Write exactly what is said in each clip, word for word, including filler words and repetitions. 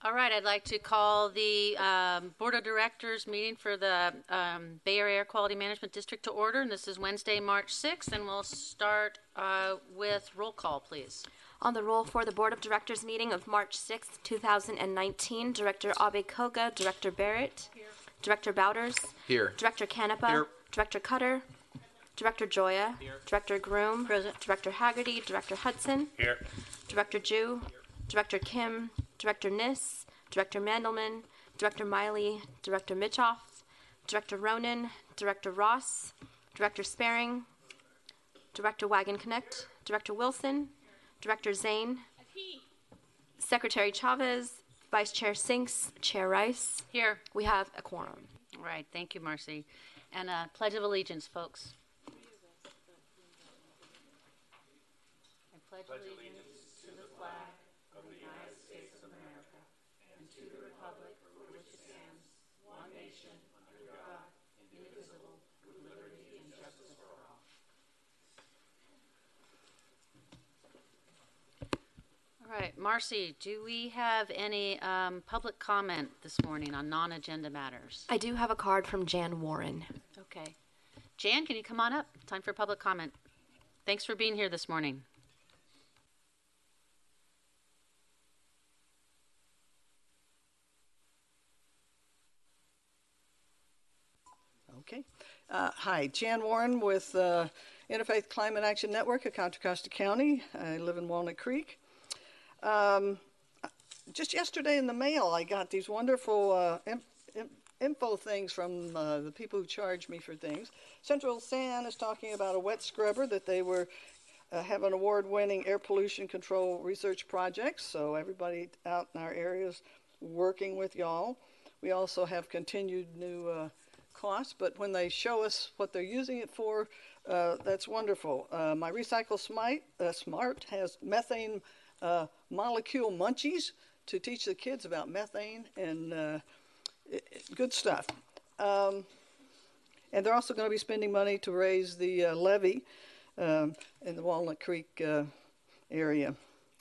All right, I'd like to call the um, Board of Directors meeting for the um, Bay Area Air Quality Management District to order, and this is Wednesday, March sixth, and we'll start uh, with roll call, please. On the roll for the Board of Directors meeting of March sixth, two thousand nineteen, Director Abe Koga, Director Barrett, here. Director Bowders, here. Director Canepa, here. Director Cutter, Director Joya, here. Director Groom, present. Director Haggerty, Director Hudson, here. Director Jew, here. Director Kim, Director Niss, Director Mandelman, Director Miley, Director Mitchoff, Director Ronan, Director Ross, Director Sparing, Director Wagon Connect, Director Wilson, Director Zane, Secretary Chavez, Vice Chair Sinks, Chair Rice. Here. We have a quorum. All right, thank you, Marcy. And uh, Pledge of Allegiance, folks. I pledge allegiance to the flag of the United States of America and to the republic for which it stands, one nation, under God, indivisible, with liberty and justice for all. All right, Marcy, do we have any um, public comment this morning on non-agenda matters? I do have a card from Jan Warren. Okay. Jan, can you come on up? Time for public comment. Thanks for being here this morning. Okay. Uh, hi, Jan Warren with uh, Interfaith Climate Action Network of Contra Costa County. I live in Walnut Creek. Um, just yesterday in the mail, I got these wonderful uh, in, in, info things from uh, the people who charge me for things. Central San is talking about a wet scrubber that they were uh, have an award-winning air pollution control research project. So everybody out in our areas working with y'all. We also have continued new uh, costs, but when they show us what they're using it for, uh, that's wonderful. Uh, my Recycle Smart, uh, Smart has methane uh, molecule munchies to teach the kids about methane, and uh, it, it, good stuff. Um, and they're also going to be spending money to raise the uh, levee um, in the Walnut Creek uh, area.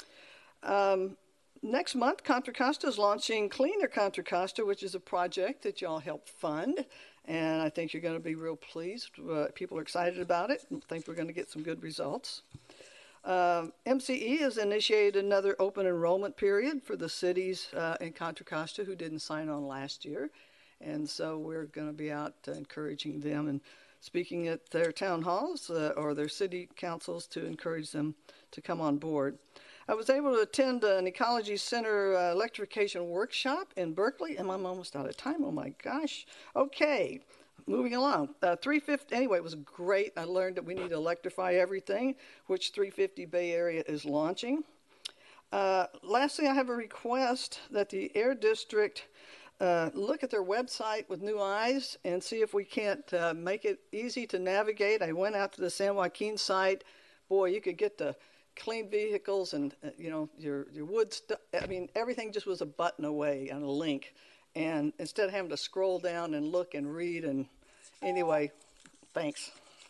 Um, Next month, Contra Costa is launching Cleaner Contra Costa, which is a project that y'all help fund. And I think you're going to be real pleased. Uh, people are excited about it and think we're going to get some good results. Uh, M C E has initiated another open enrollment period for the cities uh, in Contra Costa who didn't sign on last year. And so we're going to be out uh, encouraging them and speaking at their town halls uh, or their city councils to encourage them to come on board. I was able to attend an Ecology Center uh, electrification workshop in Berkeley, and I'm almost out of time. Oh my gosh. Okay, moving along. Uh, three fifty, anyway, it was great. I learned that we need to electrify everything, which three fifty Bay Area is launching. Uh, lastly, I have a request that the Air District uh, look at their website with new eyes and see if we can't uh, make it easy to navigate. I went out to the San Joaquin site. Boy, you could get the clean vehicles and, uh, you know, your, your wood stuff. I mean, everything just was a button away on a link. And instead of having to scroll down and look and read, and anyway, thanks.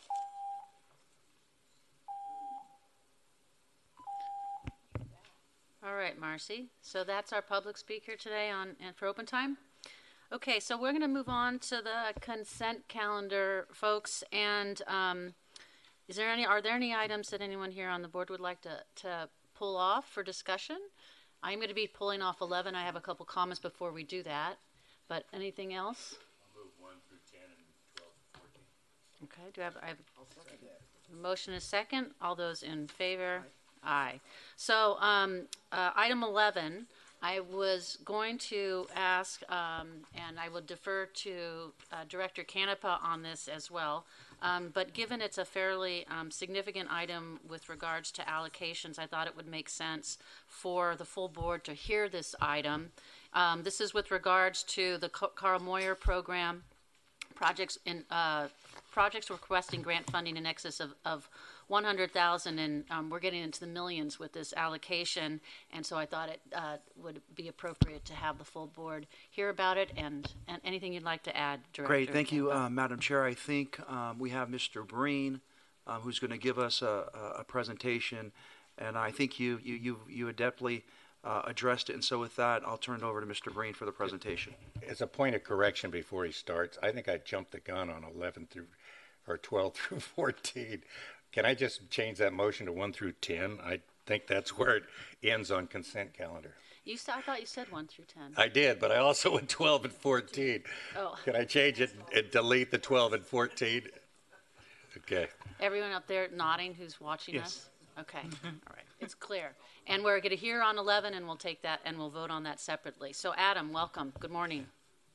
All right, Marcy. So that's our public speaker today on and for open time. Okay, so we're going to move on to the consent calendar, folks. And um, Is there any, are there any items that anyone here on the board would like to, to pull off for discussion? I'm going to be pulling off eleven. I have a couple comments before we do that. But anything else? I'll move one through ten and twelve, fourteen. Okay, do I have, I have a motion and a second? All those in favor? Aye. Aye. So um, uh, item eleven, I was going to ask, um, and I will defer to uh, Director Canepa on this as well, um, but given it's a fairly um, significant item with regards to allocations, I thought it would make sense for the full board to hear this item. Um, this is with regards to the Carl Moyer program, projects in uh, projects requesting grant funding in excess of, of one hundred thousand, and um, we're getting into the millions with this allocation, and so I thought it uh, would be appropriate to have the full board hear about it, and, and anything you'd like to add, Director. Great, thank you, uh, Madam Chair. I think um, we have Mister Breen, uh, who's going to give us a, a presentation, and I think you you you, you adeptly uh, addressed it. And so with that, I'll turn it over to Mister Breen for the presentation. As a point of correction before he starts, I think I jumped the gun on eleven through, or twelve through fourteen. Can I just change that motion to one through ten? I think that's where it ends on consent calendar. You said, I thought you said one through ten. I did, but I also went twelve and fourteen. Oh. Can I change it and delete the twelve and fourteen? Okay. Everyone up there nodding who's watching Yes. us? Okay, all right, it's clear. And we're going to hear on eleven, and we'll take that, and we'll vote on that separately. So Adam, welcome, good morning.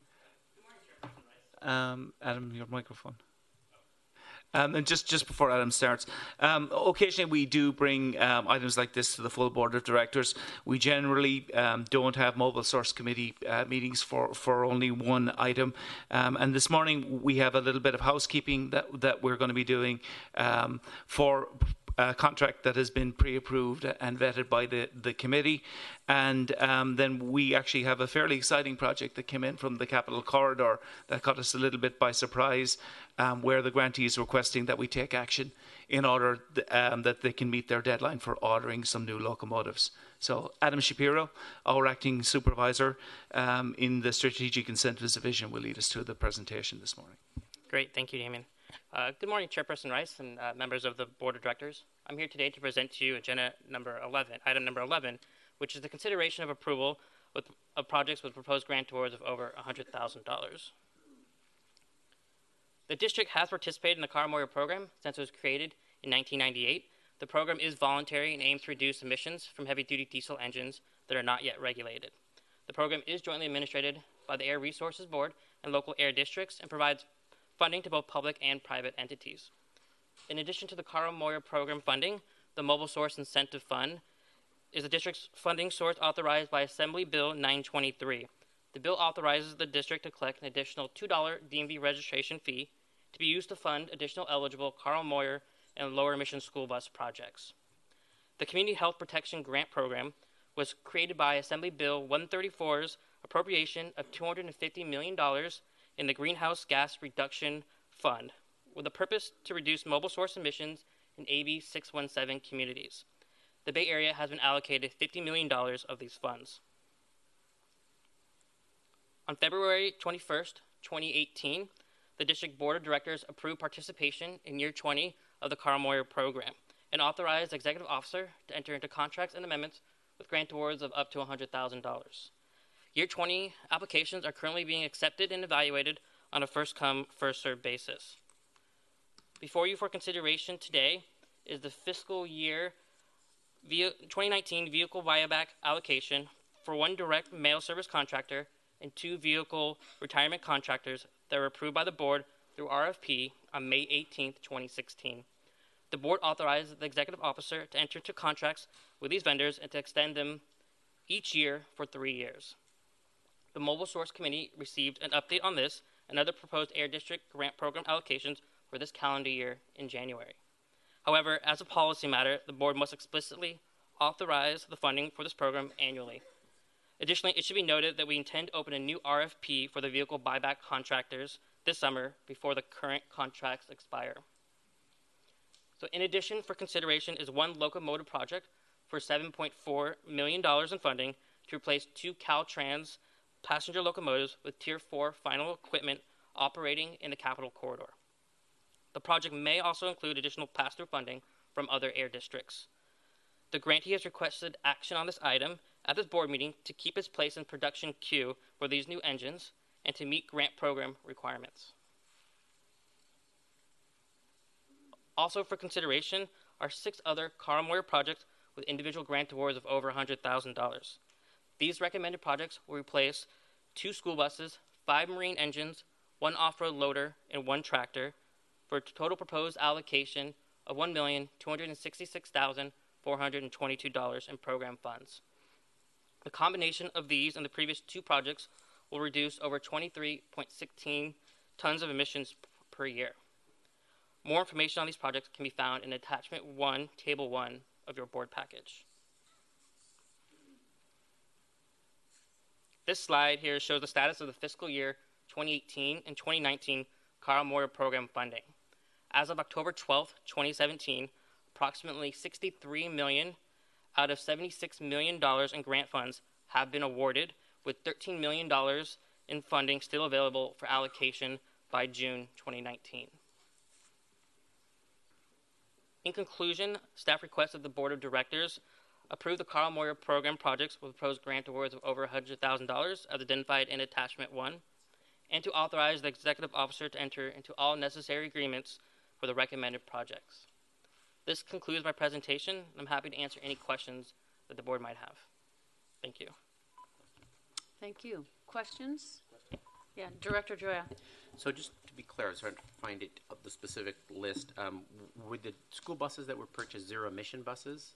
Um, Adam, your microphone. Um, and just, just before Adam starts, um, occasionally we do bring um, items like this to the full board of directors. We generally um, don't have mobile source committee uh, meetings for, for only one item. Um, and this morning we have a little bit of housekeeping that, that we're going to be doing um, for a contract that has been pre-approved and vetted by the, the committee. And um, then we actually have a fairly exciting project that came in from the Capital Corridor that caught us a little bit by surprise, um, where the grantee is requesting that we take action in order th- um, that they can meet their deadline for ordering some new locomotives. So Adam Shapiro, our acting supervisor um, in the Strategic Incentives Division, will lead us through the presentation this morning. Great, thank you, Damien. Uh, good morning, Chairperson Rice and uh, members of the Board of Directors. I'm here today to present to you agenda number eleven, item number eleven, which is the consideration of approval with, of projects with proposed grant awards of over one hundred thousand dollars. The district has participated in the Carl Moyer program since it was created in nineteen ninety-eight. The program is voluntary and aims to reduce emissions from heavy-duty diesel engines that are not yet regulated. The program is jointly administered by the Air Resources Board and local air districts and provides funding to both public and private entities. In addition to the Carl Moyer program funding, the Mobile Source Incentive Fund is the district's funding source authorized by Assembly Bill nine twenty-three. The bill authorizes the district to collect an additional two dollars D M V registration fee to be used to fund additional eligible Carl Moyer and lower emission school bus projects. The Community Health Protection Grant Program was created by Assembly Bill one thirty-four's appropriation of two hundred fifty million dollars in the Greenhouse Gas Reduction Fund, with a purpose to reduce mobile source emissions in A B six one seven communities. The Bay Area has been allocated fifty million dollars of these funds. On February twenty-first, twenty eighteen, the District Board of Directors approved participation in Year twenty of the Carl Moyer program and authorized the Executive Officer to enter into contracts and amendments with grant awards of up to one hundred thousand dollars. Year twenty applications are currently being accepted and evaluated on a first-come, first-served basis. Before you for consideration today is the fiscal year twenty nineteen vehicle buyback allocation for one direct mail service contractor and two vehicle retirement contractors that were approved by the board through R F P on May eighteenth, twenty sixteen. The board authorized the executive officer to enter into contracts with these vendors and to extend them each year for three years. The Mobile Source Committee received an update on this and other proposed Air District grant program allocations for this calendar year in January. However, as a policy matter, the board must explicitly authorize the funding for this program annually. Additionally, it should be noted that we intend to open a new R F P for the vehicle buyback contractors this summer before the current contracts expire. So in addition, for consideration is one locomotive project for seven point four million dollars in funding to replace two Caltrans passenger locomotives with Tier four final equipment operating in the Capital Corridor. The project may also include additional pass-through funding from other air districts. The grantee has requested action on this item at this board meeting to keep its place in production queue for these new engines and to meet grant program requirements. Also for consideration are six other Carl Moyer projects with individual grant awards of over one hundred thousand dollars. These recommended projects will replace two school buses, five marine engines, one off-road loader, and one tractor for a total proposed allocation of one million two hundred sixty-six thousand four hundred twenty-two dollars in program funds. The combination of these and the previous two projects will reduce over twenty-three point one six tons of emissions per year. More information on these projects can be found in Attachment one, Table one of your board package. This slide here shows the status of the fiscal year twenty eighteen and twenty nineteen Carl Moyer program funding. As of October twelfth, twenty seventeen, approximately sixty-three million dollars out of seventy-six million dollars in grant funds have been awarded, with thirteen million dollars in funding still available for allocation by June twenty nineteen. In conclusion, staff requests that the Board of Directors approve the Carl Moyer program projects with proposed grant awards of over one hundred thousand dollars as identified in Attachment one, and to authorize the Executive Officer to enter into all necessary agreements for the recommended projects. This concludes my presentation. I'm happy to answer any questions that the Board might have. Thank you. Thank you. Questions? Yeah, Director Joya. So just to be clear, I was trying to find it, uh, the specific list. Um, were the school buses that were purchased zero-emission buses?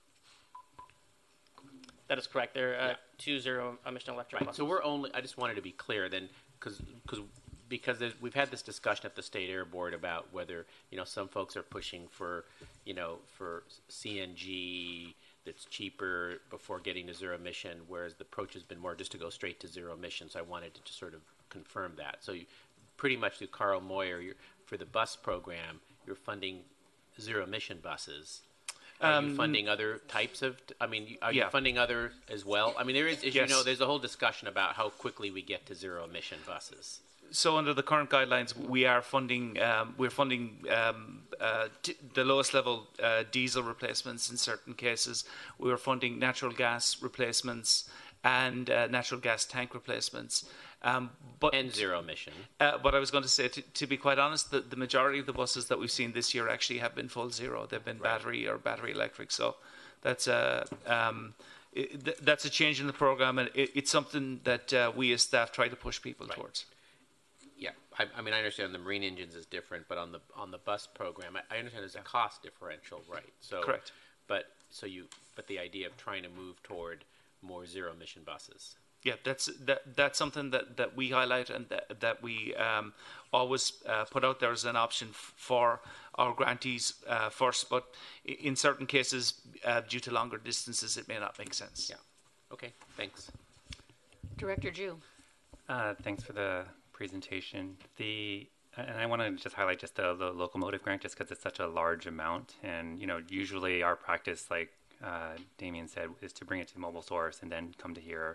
That is correct. They're uh, Yeah. two zero emission electric Right. buses. So we're only, I just wanted to be clear then, because because because there's- we've had this discussion at the State Air Board about whether, you know, some folks are pushing for, you know, for C N G that's cheaper before getting to zero emission, whereas the approach has been more just to go straight to zero emission. So I wanted to just sort of confirm that. So you pretty much through Carl Moyer, you're, for the bus program, you're funding zero emission buses. Are Um, you funding other types of, I mean, you- are yeah. you funding other as well? I mean, there is, as Yes. you know, there's a whole discussion about how quickly we get to zero emission buses. So under the current guidelines, we are funding, um, we're funding um, uh, d- the lowest level uh, diesel replacements in certain cases. We are funding natural gas replacements and uh, natural gas tank replacements. Um, but And zero emission. Uh, but I was going to say, to, to be quite honest, the, the majority of the buses that we've seen this year actually have been full zero. They've been Right. battery or battery electric. So that's a um, it, th- that's a change in the program, and it, it's something that uh, we as staff try to push people Right. towards. Yeah, I, I mean, I understand the marine engines is different, but on the on the bus program, I, I understand there's a cost differential, right? So Correct. But so you, but the idea of trying to move toward more zero emission buses. Yeah, that's that, that's something that, that we highlight and that, that we um, always uh, put out there as an option f- for our grantees uh, first. But i- in certain cases, uh, due to longer distances, it may not make sense. Yeah. Okay. Thanks. Director Jew. Uh, thanks for the presentation. The and I want to just highlight just the, the locomotive grant, just because it's such a large amount. And you know, usually our practice, like uh, Damien said, is to bring it to mobile source and then come to here.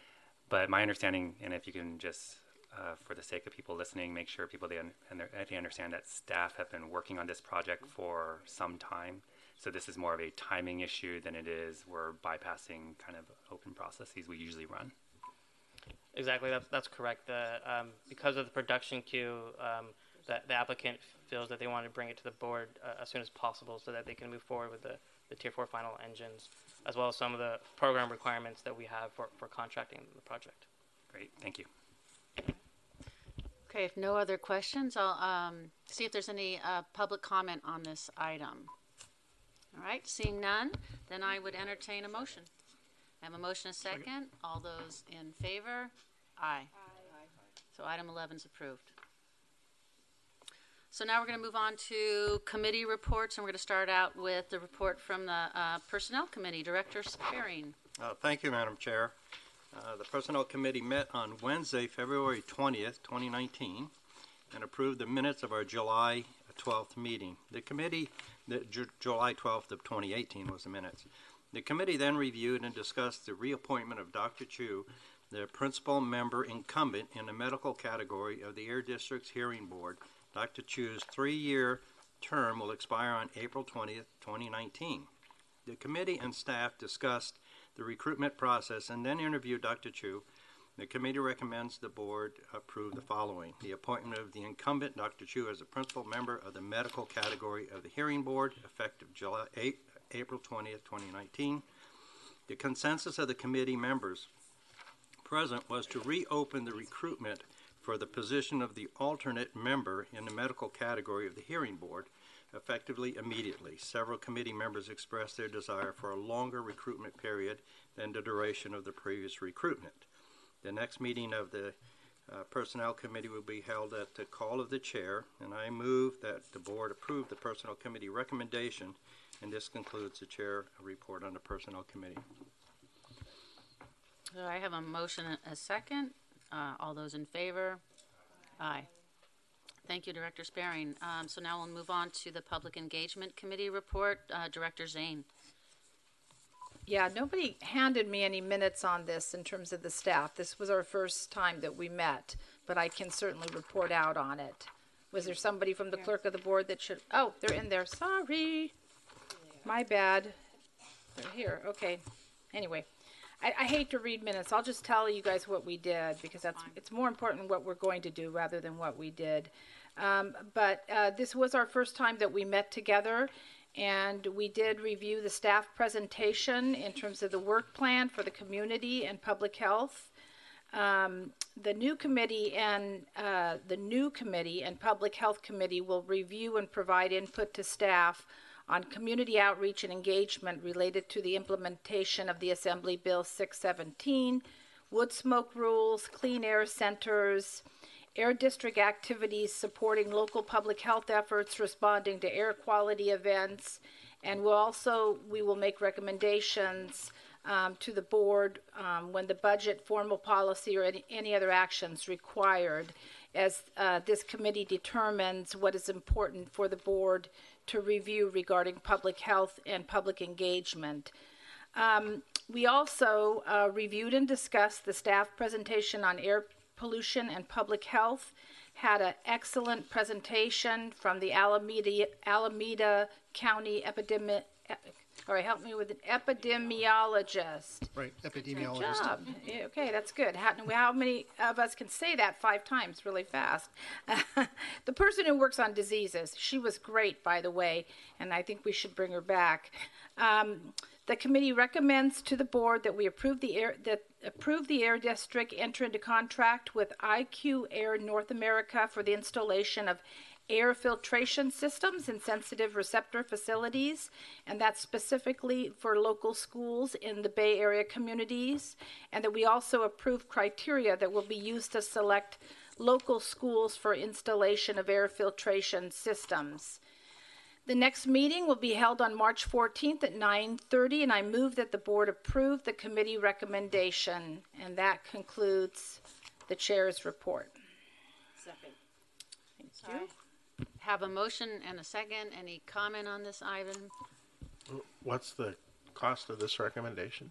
But my understanding, and if you can just, uh, for the sake of people listening, make sure people they, un- and they understand that staff have been working on this project for some time. So this is more of a timing issue than it is we're bypassing kind of open processes we usually run. Exactly, that's, that's correct. The, um, because of the production queue, um, the, the applicant feels that they want to bring it to the board uh, as soon as possible so that they can move forward with the, the Tier four final engines, as well as some of the program requirements that we have for, for contracting the project. Great, thank you. Okay, if no other questions, I'll um, see if there's any uh, public comment on this item. All right, seeing none, then I would entertain a motion. I have a motion, a second. All those in favor? Aye. So item eleven is approved. So now we're going to move on to committee reports, and we're going to start out with the report from the uh, Personnel Committee. Director Spearing. Uh, Thank you, Madam Chair. Uh, The Personnel Committee met on Wednesday, February twentieth, twenty nineteen, and approved the minutes of our July twelfth meeting. The committee, the Ju- July twelfth of twenty eighteen was the minutes. The committee then reviewed and discussed the reappointment of Doctor Chu, the principal member incumbent in the medical category of the Air District's Hearing Board. Doctor Chu's three-year term will expire on April twentieth, twenty nineteen. The committee and staff discussed the recruitment process and then interviewed Doctor Chu. The committee recommends the board approve the following: the appointment of the incumbent Doctor Chu as a principal member of the medical category of the Hearing Board, effective July eighth, April twentieth, twenty nineteen. The consensus of the committee members present was to reopen the recruitment for the position of the alternate member in the medical category of the Hearing Board, effectively immediately. Several committee members expressed their desire for a longer recruitment period than the duration of the previous recruitment. The next meeting of the uh, Personnel Committee will be held at the call of the chair, and I move that the board approve the Personnel Committee recommendation, and this concludes the chair report on the Personnel Committee. So I have a motion, and a second. Uh, all those in favor? Aye. Thank you, Director Sparing. Um, so now we'll move on to the Public Engagement Committee report. Uh, Director Zane. Yeah, nobody handed me any minutes on this in terms of the staff. This was our first time that we met, but I can certainly report out on it. Was there somebody from the clerk of the board that should, oh, they're in there, sorry. My bad. They're here, okay. Anyway, I, I hate to read minutes. I'll just tell you guys what we did, because that's, it's more important what we're going to do rather than what we did. Um, but uh, this was our first time that we met together, and we did review the staff presentation in terms of the work plan for the community and public health. Um, the new committee and uh, the new committee and public health committee will review and provide input to staff on community outreach and engagement related to the implementation of the Assembly Bill six seventeen, wood smoke rules, clean air centers, air district activities supporting local public health efforts responding to air quality events, and we'll also we will make recommendations um, to the board um, when the budget, formal policy, or any, any other actions required, as uh, this committee determines what is important for the board to review regarding public health and public engagement. Um, we also uh, reviewed and discussed the staff presentation on air pollution and public health, had an excellent presentation from the Alameda, Alameda County epidemic, all right, help me with an epidemiologist. Right, Good epidemiologist. job. Yeah, okay, that's good. How, how many of us can say that five times really fast? The person who works on diseases, she was great, by the way, and I think we should bring her back. Um, the committee recommends to the board that we approve the air that approve the air district enter into contract with I Q Air North America for the installation of air filtration systems in sensitive receptor facilities, and that's specifically for local schools in the Bay Area communities, and that we also approve criteria that will be used to select local schools for installation of air filtration systems. The next meeting will be held on March fourteenth at nine thirty, and I move that the board approve the committee recommendation, and that concludes the chair's report. Second. Thank you. Have a motion and a second. Any comment on this item? What's the cost of this recommendation?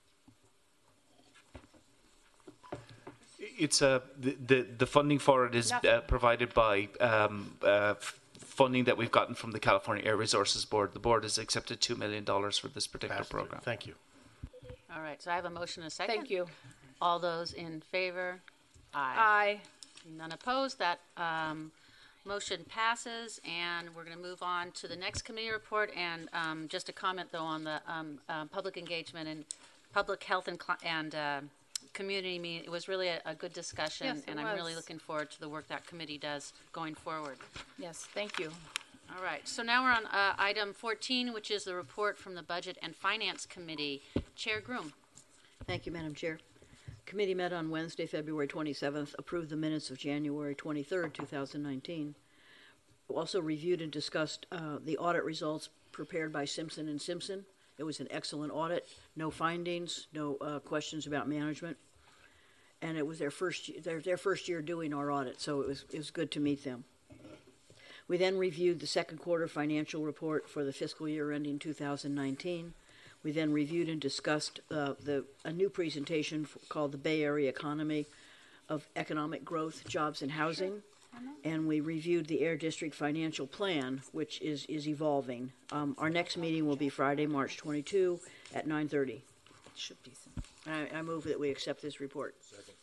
It's a the, the the funding for it is uh, provided by um, uh, f- funding that we've gotten from the California Air Resources Board. The board has accepted two million dollars for this particular Pastor, program. Thank you. All right, so I have a motion and a second. Thank you. All those in favor? Aye. Aye. None opposed. That um, motion passes, and we're going to move on to the next committee report. And um, just a comment, though, on the um, uh, public engagement and public health and, cl- and uh, community meeting. It was really a, a good discussion, Yes, it and I'm really was. looking forward to the work that committee does going forward. Yes, thank you. All right, so now we're on uh, item fourteen, which is the report from the Budget and Finance Committee. Chair Groom. Thank you, Madam Chair. Committee met on Wednesday, February twenty-seventh, approved the minutes of January twenty-third, two thousand nineteen. Also reviewed and discussed uh, the audit results prepared by Simpson and Simpson. It was an excellent audit, no findings, no uh, questions about management, and it was their first their their first year doing our audit, so it was it was good to meet them. We then reviewed the second quarter financial report for the fiscal year ending two thousand nineteen. We then reviewed and discussed uh, the a new presentation f- called the Bay Area Economy of Economic Growth, Jobs, and Housing. And we reviewed the Air District Financial Plan, which is, is evolving. Um, our next meeting will be Friday, March twenty-second at nine thirty. Should be some. I, I move that we accept this report.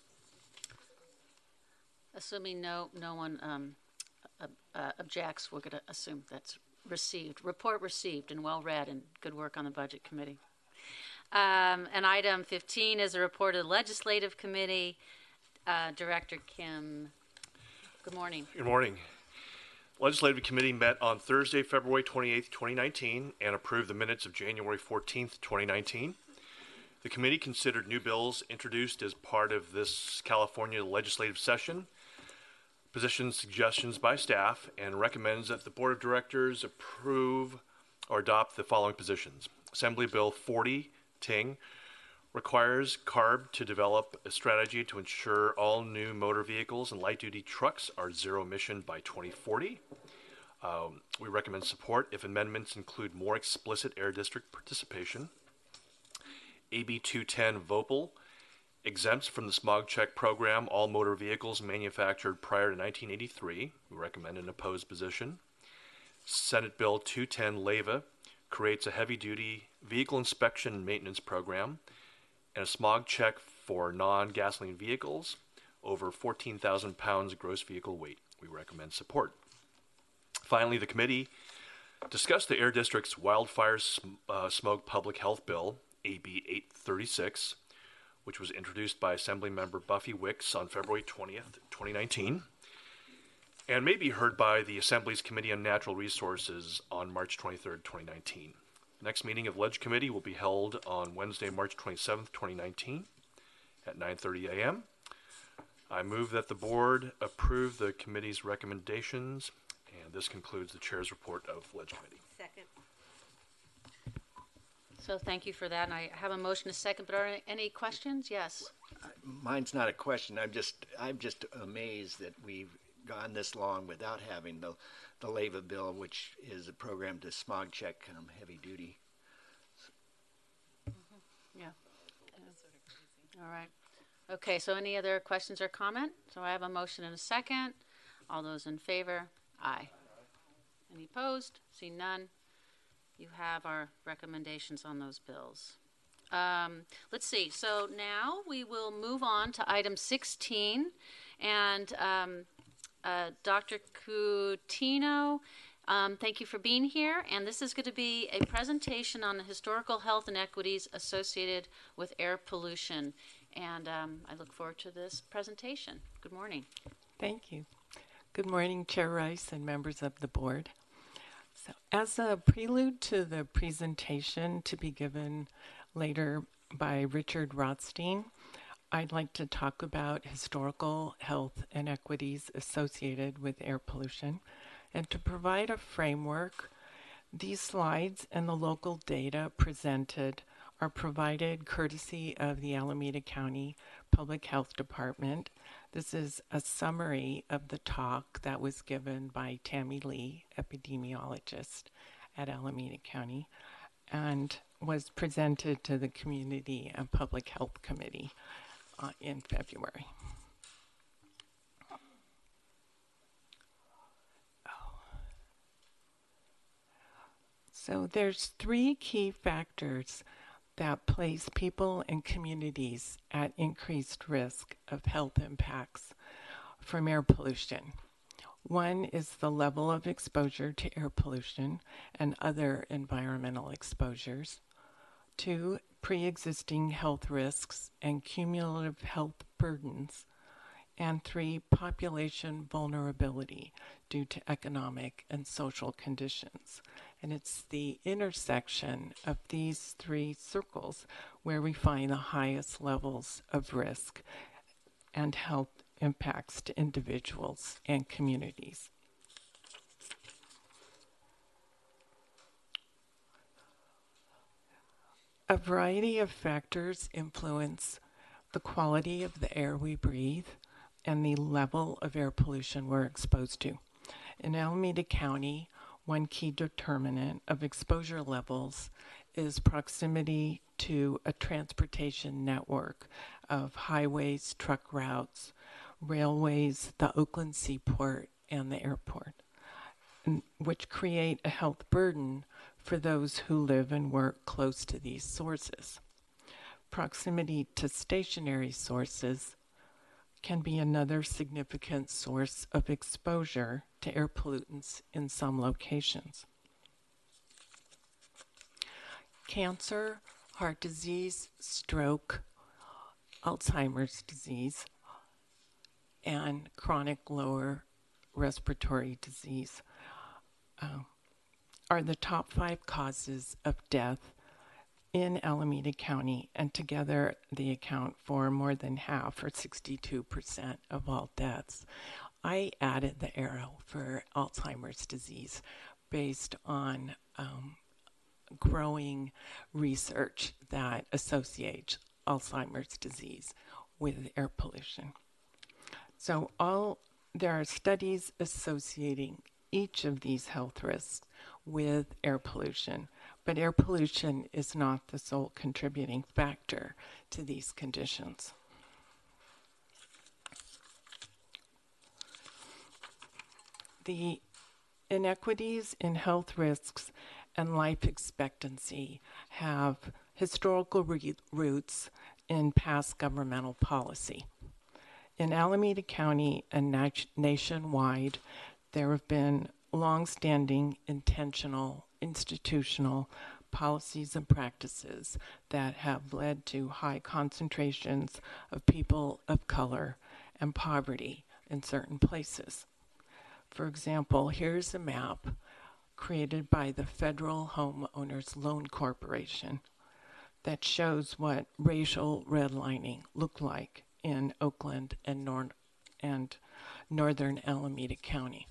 Assuming no no one um, uh, uh, objects, we're going to assume that's received. Report received and well read, and good work on the Budget Committee. Um, and item fifteen is a report of the Legislative Committee. Uh, Director Kim, good morning. Good morning. Legislative Committee met on Thursday, February twenty-eighth, twenty nineteen, and approved the minutes of January fourteenth, twenty nineteen. The committee considered new bills introduced as part of this California legislative session, positions suggestions by staff, and recommends that the Board of Directors approve or adopt the following positions. Assembly Bill forty, Ting, requires CARB to develop a strategy to ensure all new motor vehicles and light-duty trucks are zero emission by twenty forty. Um, we recommend support if amendments include more explicit Air District participation. A B two ten Vopel exempts from the smog check program all motor vehicles manufactured prior to nineteen eighty-three. We recommend an opposed position. Senate Bill two ten Leyva creates a heavy-duty vehicle inspection and maintenance program and a smog check for non-gasoline vehicles over fourteen thousand pounds gross vehicle weight. We recommend support. Finally, the committee discussed the Air District's Wildfire sm- uh, Smoke Public Health Bill, A B eight thirty-six, which was introduced by Assemblymember Buffy Wicks on February twentieth, twenty nineteen, and may be heard by the Assembly's Committee on Natural Resources on March twenty-third, twenty nineteen. The next meeting of Ledge Committee will be held on Wednesday, March twenty-seventh, twenty nineteen at nine thirty a m I move that the board approve the committee's recommendations, and this concludes the chair's report of Ledge Committee. Second. So thank you for that, and I have a motion, a second, but are any questions? Yes. Mine's not a question. I'm just, I'm just amazed that we've gone this long without having the, the Leyva bill, which is a program to smog check um, heavy duty. Mm-hmm. Yeah. All right. Okay, so any other questions or comment? So I have a motion and a second. All those in favor? Aye. Any opposed? See none. You have our recommendations on those bills. Um, let's see. So now we will move on to item sixteen. And um, uh, Doctor Coutinho, um, thank you for being here. And this is going to be a presentation on the historical health inequities associated with air pollution. And um, I look forward to this presentation. Good morning. Thank you. Good morning, Chair Rice and members of the board. So, as a prelude to the presentation to be given later by Richard Rothstein, I'd like to talk about historical health inequities associated with air pollution. And to provide a framework, these slides and the local data presented are provided courtesy of the Alameda County Public Health Department. This is a summary of the talk that was given by Tammy Lee, epidemiologist at Alameda County, and was presented to the Community and Public Health Committee uh, in February. So there's three key factors that place people and communities at increased risk of health impacts from air pollution. One is the level of exposure to air pollution and other environmental exposures. Two, pre-existing health risks and cumulative health burdens. And three, population vulnerability due to economic and social conditions. And it's the intersection of these three circles where we find the highest levels of risk and health impacts to individuals and communities. A variety of factors influence the quality of the air we breathe and the level of air pollution we're exposed to. In Alameda County, one key determinant of exposure levels is proximity to a transportation network of highways, truck routes, railways, the Oakland Seaport, and the airport, which create a health burden for those who live and work close to these sources. Proximity to stationary sources can be another significant source of exposure to air pollutants in some locations. Cancer, heart disease, stroke, Alzheimer's disease, and chronic lower respiratory disease uh, are the top five causes of death in Alameda County, and together they account for more than half, or sixty-two percent of all deaths. I added the arrow for Alzheimer's disease based on um, growing research that associates Alzheimer's disease with air pollution. So all there are studies associating each of these health risks with air pollution, but air pollution is not the sole contributing factor to these conditions. The inequities in health risks and life expectancy have historical re- roots in past governmental policy. In Alameda County and nat- nationwide, there have been long-standing, intentional, institutional policies and practices that have led to high concentrations of people of color and poverty in certain places. For example, here's a map created by the Federal Homeowners Loan Corporation that shows what racial redlining looked like in Oakland and, nor- and northern Alameda County.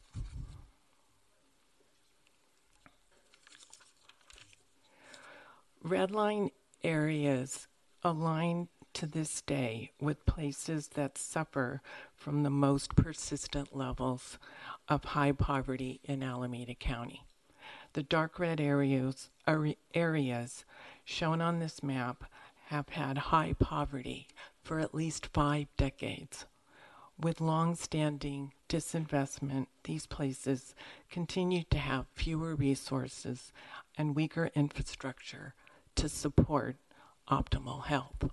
Redline areas align to this day with places that suffer from the most persistent levels of high poverty in Alameda County. The dark red areas, areas shown on this map have had high poverty for at least five decades. With long-standing disinvestment, these places continue to have fewer resources and weaker infrastructure to support optimal health.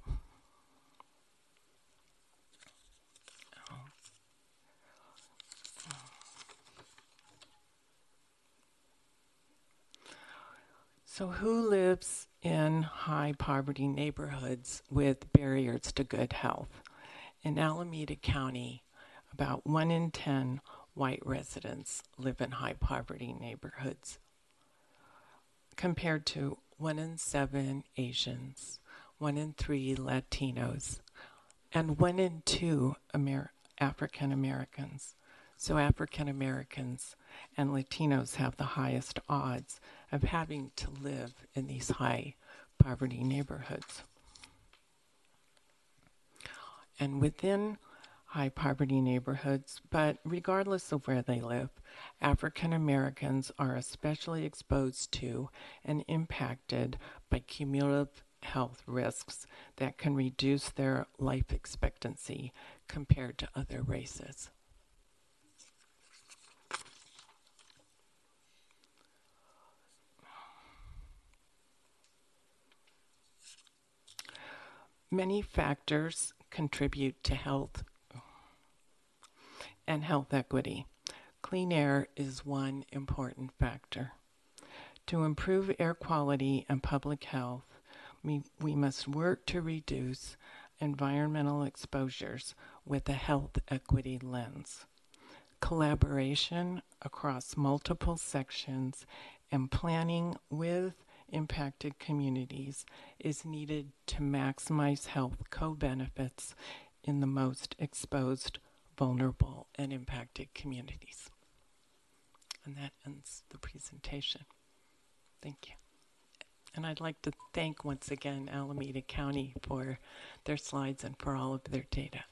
So who lives in high poverty neighborhoods with barriers to good health? In Alameda County, about one in ten white residents live in high poverty neighborhoods, compared to one in seven Asians, one in three Latinos, and one in two Amer- African Americans. So African Americans and Latinos have the highest odds of having to live in these high poverty neighborhoods. And within high poverty neighborhoods, but regardless of where they live, African Americans are especially exposed to and impacted by cumulative health risks that can reduce their life expectancy compared to other races. Many factors contribute to health and health equity. Clean air is one important factor. To improve air quality and public health, we, we must work to reduce environmental exposures with a health equity lens. Collaboration across multiple sections and planning with impacted communities is needed to maximize health co-benefits in the most exposed, vulnerable, and impacted communities. And that ends the presentation. Thank you. And I'd like to thank once again Alameda County for their slides and for all of their data.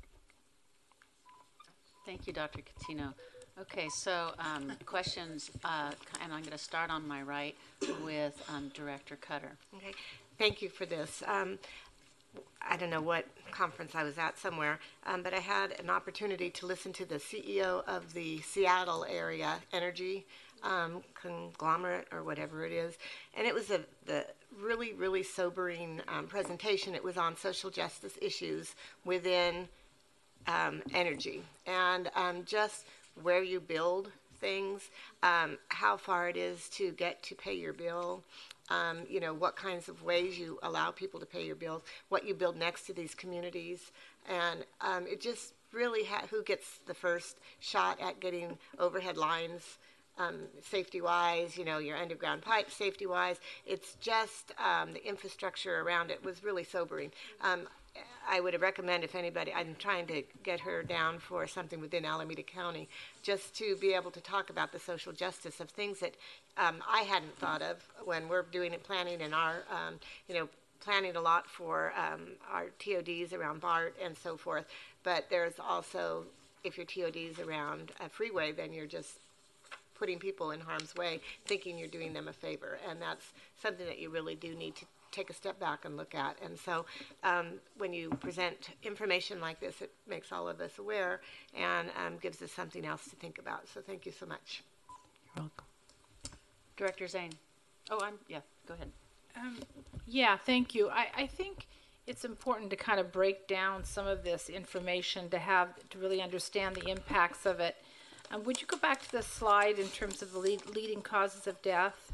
Thank you, Doctor Catino. Okay, so um, questions, uh, and I'm going to start on my right with um, Director Cutter. Okay, thank you for this. Um, I don't know what conference I was at somewhere, um, but I had an opportunity to listen to the C E O of the Seattle area energy um, conglomerate or whatever it is, and it was a the really, really sobering um, presentation. It was on social justice issues within um, energy, and um, just where you build things, um, how far it is to get to pay your bill, um, you know, what kinds of ways you allow people to pay your bills, what you build next to these communities, and um, it just really ha- who gets the first shot at getting overhead lines um, safety-wise, you know, your underground pipe safety-wise. It's just um, the infrastructure around it was really sobering. Um, I would recommend if anybody, I'm trying to get her down for something within Alameda County, just to be able to talk about the social justice of things that um, I hadn't thought of when we're doing it, planning in our, um, you know, planning a lot for um, our T O Ds around BART and so forth. But there's also, if your T O Ds around a freeway, then you're just putting people in harm's way, thinking you're doing them a favor. And that's something that you really do need to take a step back and look at. And so um, when you present information like this, it makes all of us aware and um, gives us something else to think about. So thank you so much. You're welcome. Director Zane. Oh, I'm, yeah, go ahead. Um, yeah, thank you. I, I think it's important to kind of break down some of this information to have, to really understand the impacts of it. Um, would you go back to the slide in terms of the lead, leading causes of death?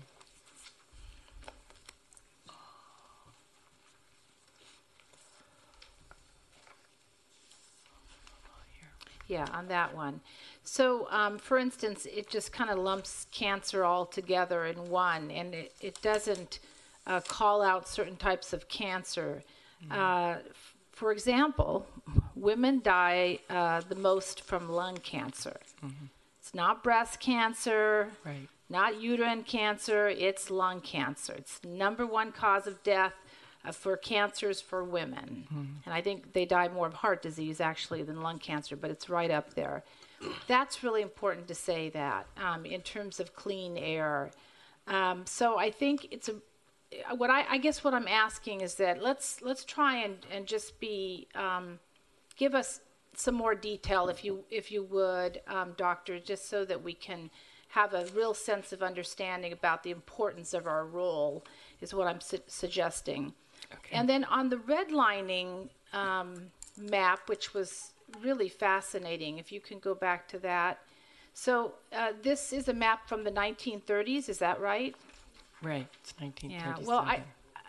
Yeah, on that one. So, um, for instance, it just kind of lumps cancer all together in one, and it, it doesn't uh, call out certain types of cancer. Mm-hmm. Uh, f- for example, women die uh, the most from lung cancer. Mm-hmm. It's not breast cancer, right. not uterine cancer, it's lung cancer. It's the number one cause of death uh, for cancers for women. Mm-hmm. And I think they die more of heart disease, actually, than lung cancer, but it's right up there. That's really important to say that um, in terms of clean air. Um, so I think it's a, what I, I guess what I'm asking is that let's let's try and, and just be, um, give us some more detail if you if you would, um, Doctor, just so that we can have a real sense of understanding about the importance of our role is what I'm su- suggesting. Okay. And then on the redlining um, map, which was really fascinating, if you can go back to that. So uh, this is a map from the nineteen thirties, is that right? Right, it's nineteen thirty-seven. Yeah, well, I,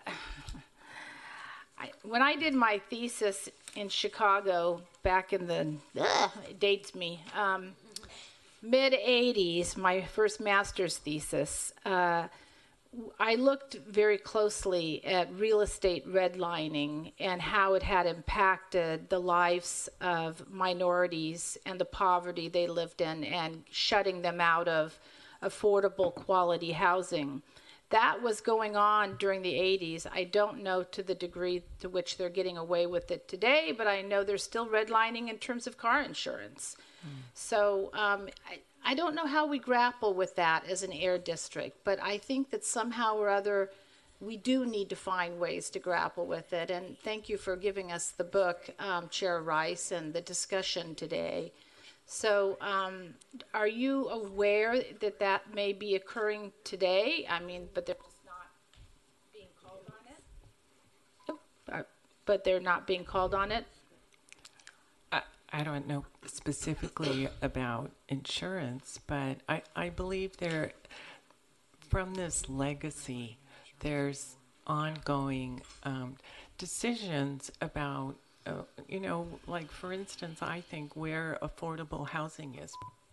I, when I did my thesis in Chicago back in the, ugh, it dates me, um, mid eighties, my first master's thesis, uh, I looked very closely at real estate redlining and how it had impacted the lives of minorities and the poverty they lived in and shutting them out of affordable quality housing. That was going on during the eighties. I don't know to the degree to which they're getting away with it today, but I know there's still redlining in terms of car insurance. Mm. So um, I, I don't know how we grapple with that as an air district, but I think that somehow or other we do need to find ways to grapple with it. And thank you for giving us the book, um, Chair Rice, and the discussion today. So um, are you aware that that may be occurring today? I mean, but they're just not being called on it? Oh, but they're not being called on it? I, I don't know specifically about insurance, but I, I believe there, from this legacy, there's ongoing um, decisions about Uh, you know, like for instance, I think where affordable housing is,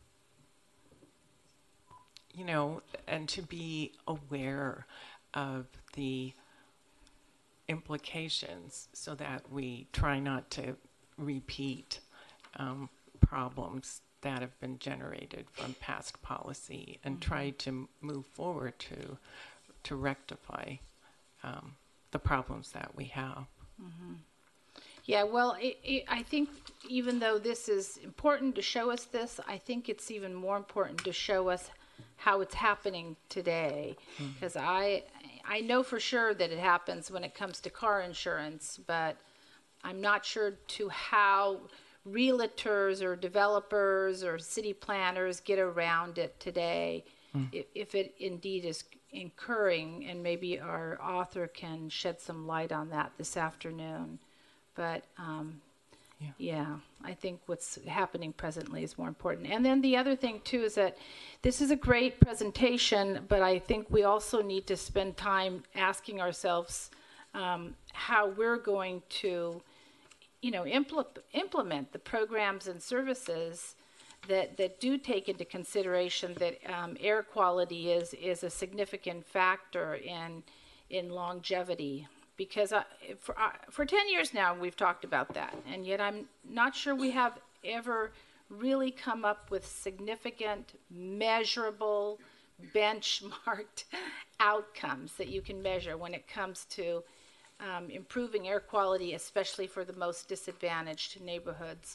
you know, and to be aware of the implications so that we try not to repeat um, problems that have been generated from past policy and mm-hmm. try to move forward to, to rectify um, the problems that we have. Mm-hmm. Yeah, well, it, it, I think even though this is important to show us this, I think it's even more important to show us how it's happening today. Because mm-hmm. I, I know for sure that it happens when it comes to car insurance, but I'm not sure to how realtors or developers or city planners get around it today, mm. if, if it indeed is incurring, and maybe our author can shed some light on that this afternoon. But, um, yeah. yeah, I think what's happening presently is more important. And then the other thing, too, is that this is a great presentation, but I think we also need to spend time asking ourselves um, how we're going to, you know, impl- implement the programs and services that, that do take into consideration that um, air quality is, is a significant factor in, in longevity. Because I, for, uh, for ten years now, we've talked about that, and yet I'm not sure we have ever really come up with significant, measurable, benchmarked outcomes that you can measure when it comes to um, improving air quality, especially for the most disadvantaged neighborhoods.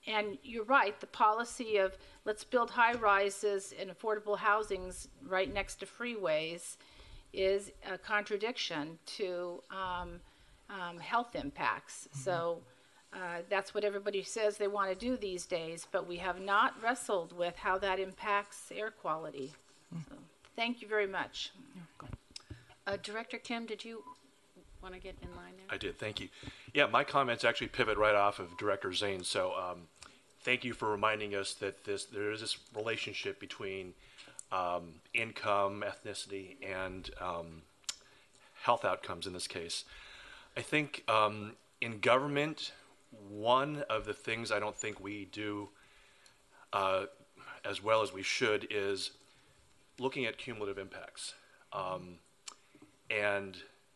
and you're right, the policy of let's build high rises and affordable housings right next to freeways is a contradiction to um, um, health impacts. Mm-hmm. So uh, that's what everybody says they want to do these days, but we have not wrestled with how that impacts air quality. Mm-hmm. So thank you very much. Uh, Director Kim, did you want to get in line there? I did, thank you. Yeah, my comments actually pivot right off of Director Zane. So um, thank you for reminding us that this there is this relationship between um, income, ethnicity, and um, health outcomes in this case. I think um, in government, one of the things I don't think we do uh, as well as we should is looking at cumulative impacts. Um, and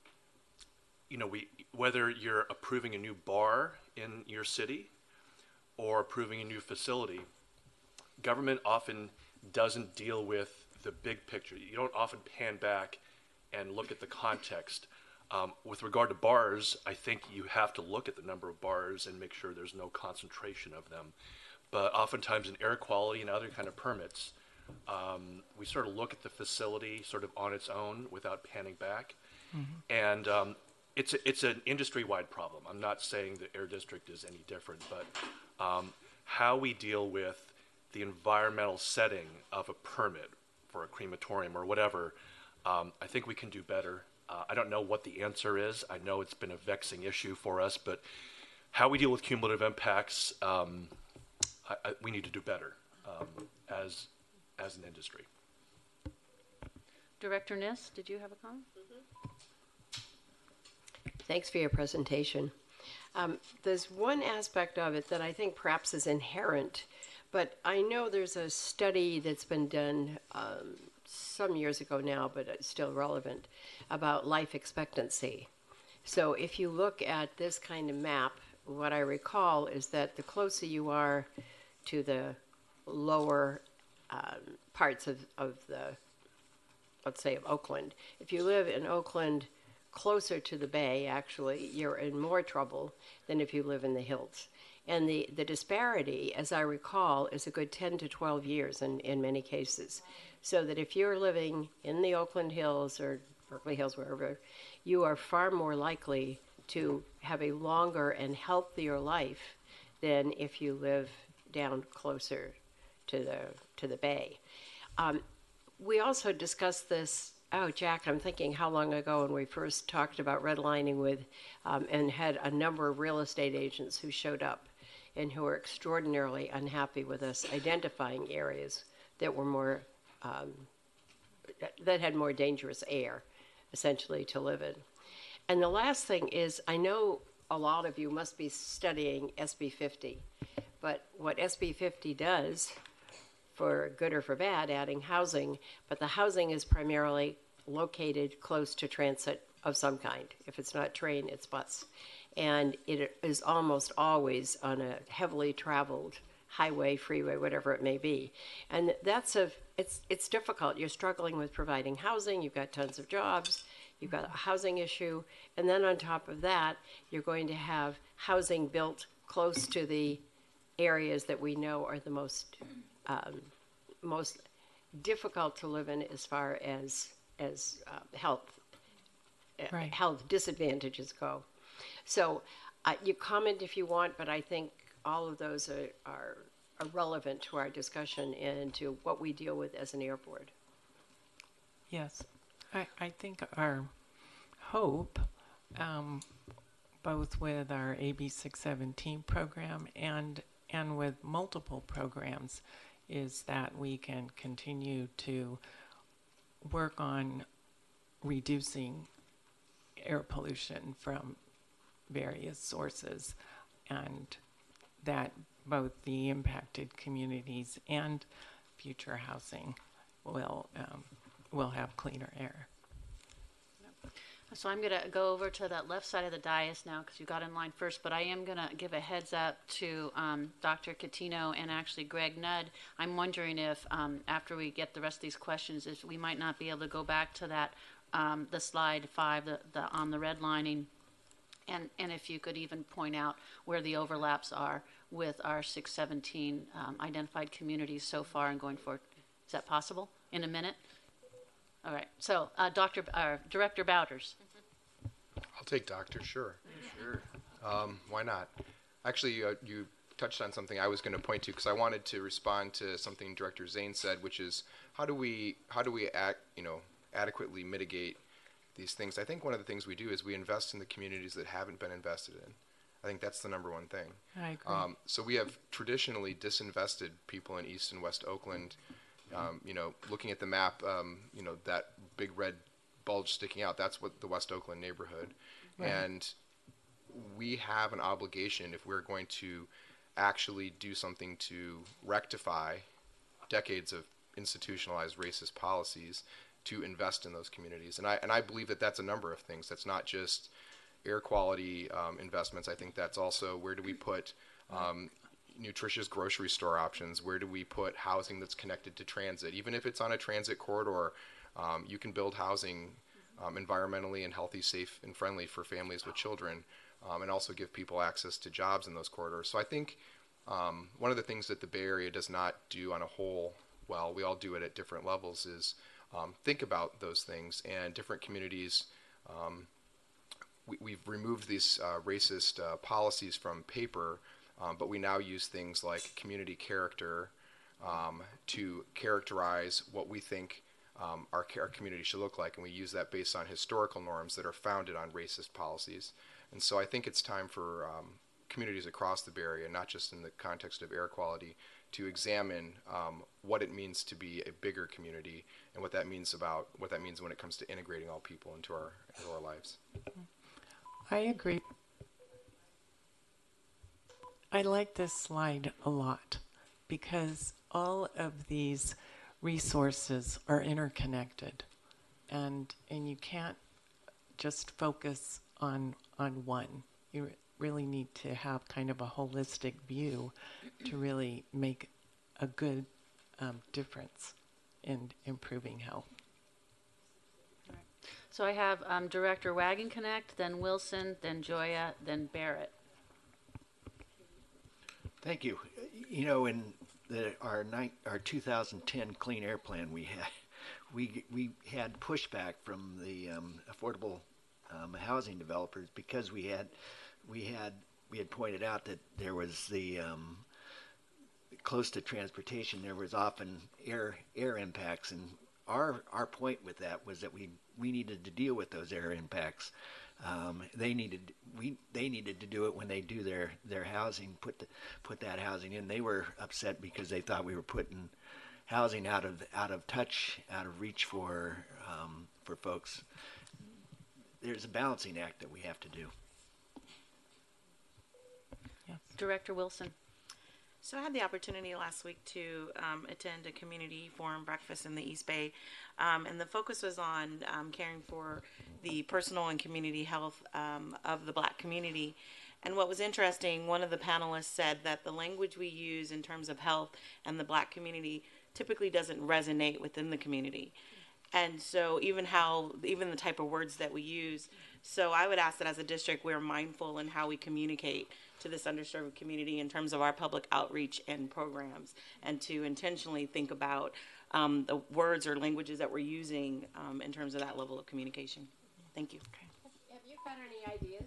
you know, we whether you're approving a new bar in your city or approving a new facility, government often doesn't deal with the big picture. You don't often pan back and look at the context. Um, with regard to bars, I think you have to look at the number of bars and make sure there's no concentration of them. But oftentimes in air quality and other kind of permits, um, we sort of look at the facility sort of on its own without panning back. Mm-hmm. And um, it's a, it's an industry-wide problem. I'm not saying the Air District is any different, but um, how we deal with the environmental setting of a permit for a crematorium or whatever, um, I think we can do better. Uh, I don't know what the answer is. I know it's been a vexing issue for us, but how we deal with cumulative impacts, um, I, I, we need to do better um, as as an industry. Director Niss, did you have a comment? Mm-hmm. Thanks for your presentation. Um, there's one aspect of it that I think perhaps is inherent, but I know there's a study that's been done um, some years ago now, but it's still relevant, about life expectancy. So if you look at this kind of map, what I recall is that the closer you are to the lower um, parts of, of the, let's say, of Oakland, if you live in Oakland closer to the bay, actually, you're in more trouble than if you live in the hills. And the, the disparity, as I recall, is a good ten to twelve years in, in many cases. So that if you're living in the Oakland Hills or Berkeley Hills, wherever, you are far more likely to have a longer and healthier life than if you live down closer to the to the bay. Um, we also discussed this. Oh, Jack, I'm thinking how long ago when we first talked about redlining with, um, and had a number of real estate agents who showed up and who were extraordinarily unhappy with us identifying areas that were more, um, that had more dangerous air, essentially, to live in. And the last thing is, I know a lot of you must be studying S B fifty, but what S B fifty does, for good or for bad, adding housing, but the housing is primarily located close to transit of some kind. If it's not train, it's bus. And it is almost always on a heavily traveled highway, freeway, whatever it may be. And that's a, it's, it's difficult. You're struggling with providing housing, you've got tons of jobs, you've got a housing issue, and then on top of that, you're going to have housing built close to the areas that we know are the most um, most difficult to live in as far as as uh, health right. uh, health disadvantages go. So uh, you comment if you want, but I think all of those are, are, are relevant to our discussion and to what we deal with as an air board. Yes, I, I think our hope, um, both with our A B six seventeen program and and with multiple programs, is that we can continue to work on reducing air pollution from various sources, and that both the impacted communities and future housing will um, will have cleaner air. So I'm going to go over to that left side of the dais now because you got in line first, but I am going to give a heads up to um, Doctor Catino and actually Greg Nudd. I'm wondering if um, after we get the rest of these questions, if we might not be able to go back to that, um, the slide five, the, the, on the redlining, And, and if you could even point out where the overlaps are with our six seventeen um, identified communities so far and going forward. Is that possible in a minute? All right. So, uh, Doctor Uh, Director Bowders. I'll take doctor, sure. Sure. Um, why not? Actually, uh, you touched on something I was going to point to because I wanted to respond to something Director Zane said, which is how do we how do we act, you know, adequately mitigate these things? I think one of the things we do is we invest in the communities that haven't been invested in. I think that's the number one thing. I agree. Um, so we have traditionally disinvested people in East and West Oakland. Um, you know, looking at the map, um, you know, that big red bulge sticking out, that's what the West Oakland neighborhood. Right. And we have an obligation, if we're going to actually do something to rectify decades of institutionalized racist policies, to invest in those communities. And I, and I believe that that's a number of things. That's not just air quality um, investments. I think that's also where do we put um, nutritious grocery store options? Where do we put housing that's connected to transit? Even if it's on a transit corridor, um, you can build housing um, environmentally and healthy, safe, and friendly for families with children, um, and also give people access to jobs in those corridors. So I think um, one of the things that the Bay Area does not do on a whole, well, we all do it at different levels, is um, think about those things. And different communities, um, we, we've removed these uh, racist uh, policies from paper, um, but we now use things like community character um, to characterize what we think um, our, our community should look like. And we use that based on historical norms that are founded on racist policies. And so I think it's time for um, communities across the Bay Area, not just in the context of air quality, to examine um, what it means to be a bigger community and what that means about what that means when it comes to integrating all people into our into our lives. I agree. I like this slide a lot because all of these resources are interconnected, and and you can't just focus on on one. You really need to have kind of a holistic view to really make a good um, difference in improving health. So I have um, Director Wagenknecht, then Wilson, then Joya, then Barrett. Thank you. You know, in the, our ni- our two thousand ten Clean Air Plan, we had we we had pushback from the um, affordable um, housing developers because we had we had we had pointed out that there was the um, close to transportation, there was often air air impacts, and our our point with that was that we we needed to deal with those air impacts. Um, they needed we they needed to do it when they do their their housing, put the, put that housing in. They were upset because they thought we were putting housing out of out of touch, out of reach for um, for folks. There's a balancing act that we have to do. Yes. Director Wilson. So I had the opportunity last week to um, attend a community forum breakfast in the East Bay, um, and the focus was on um, caring for the personal and community health um, of the Black community. And what was interesting, one of the panelists said that the language we use in terms of health and the Black community typically doesn't resonate within the community. And so even how, even the type of words that we use. So I would ask that as a district, we're mindful in how we communicate to this underserved community in terms of our public outreach and programs, and to intentionally think about um, the words or languages that we're using um, in terms of that level of communication. Thank you. Have you got any ideas?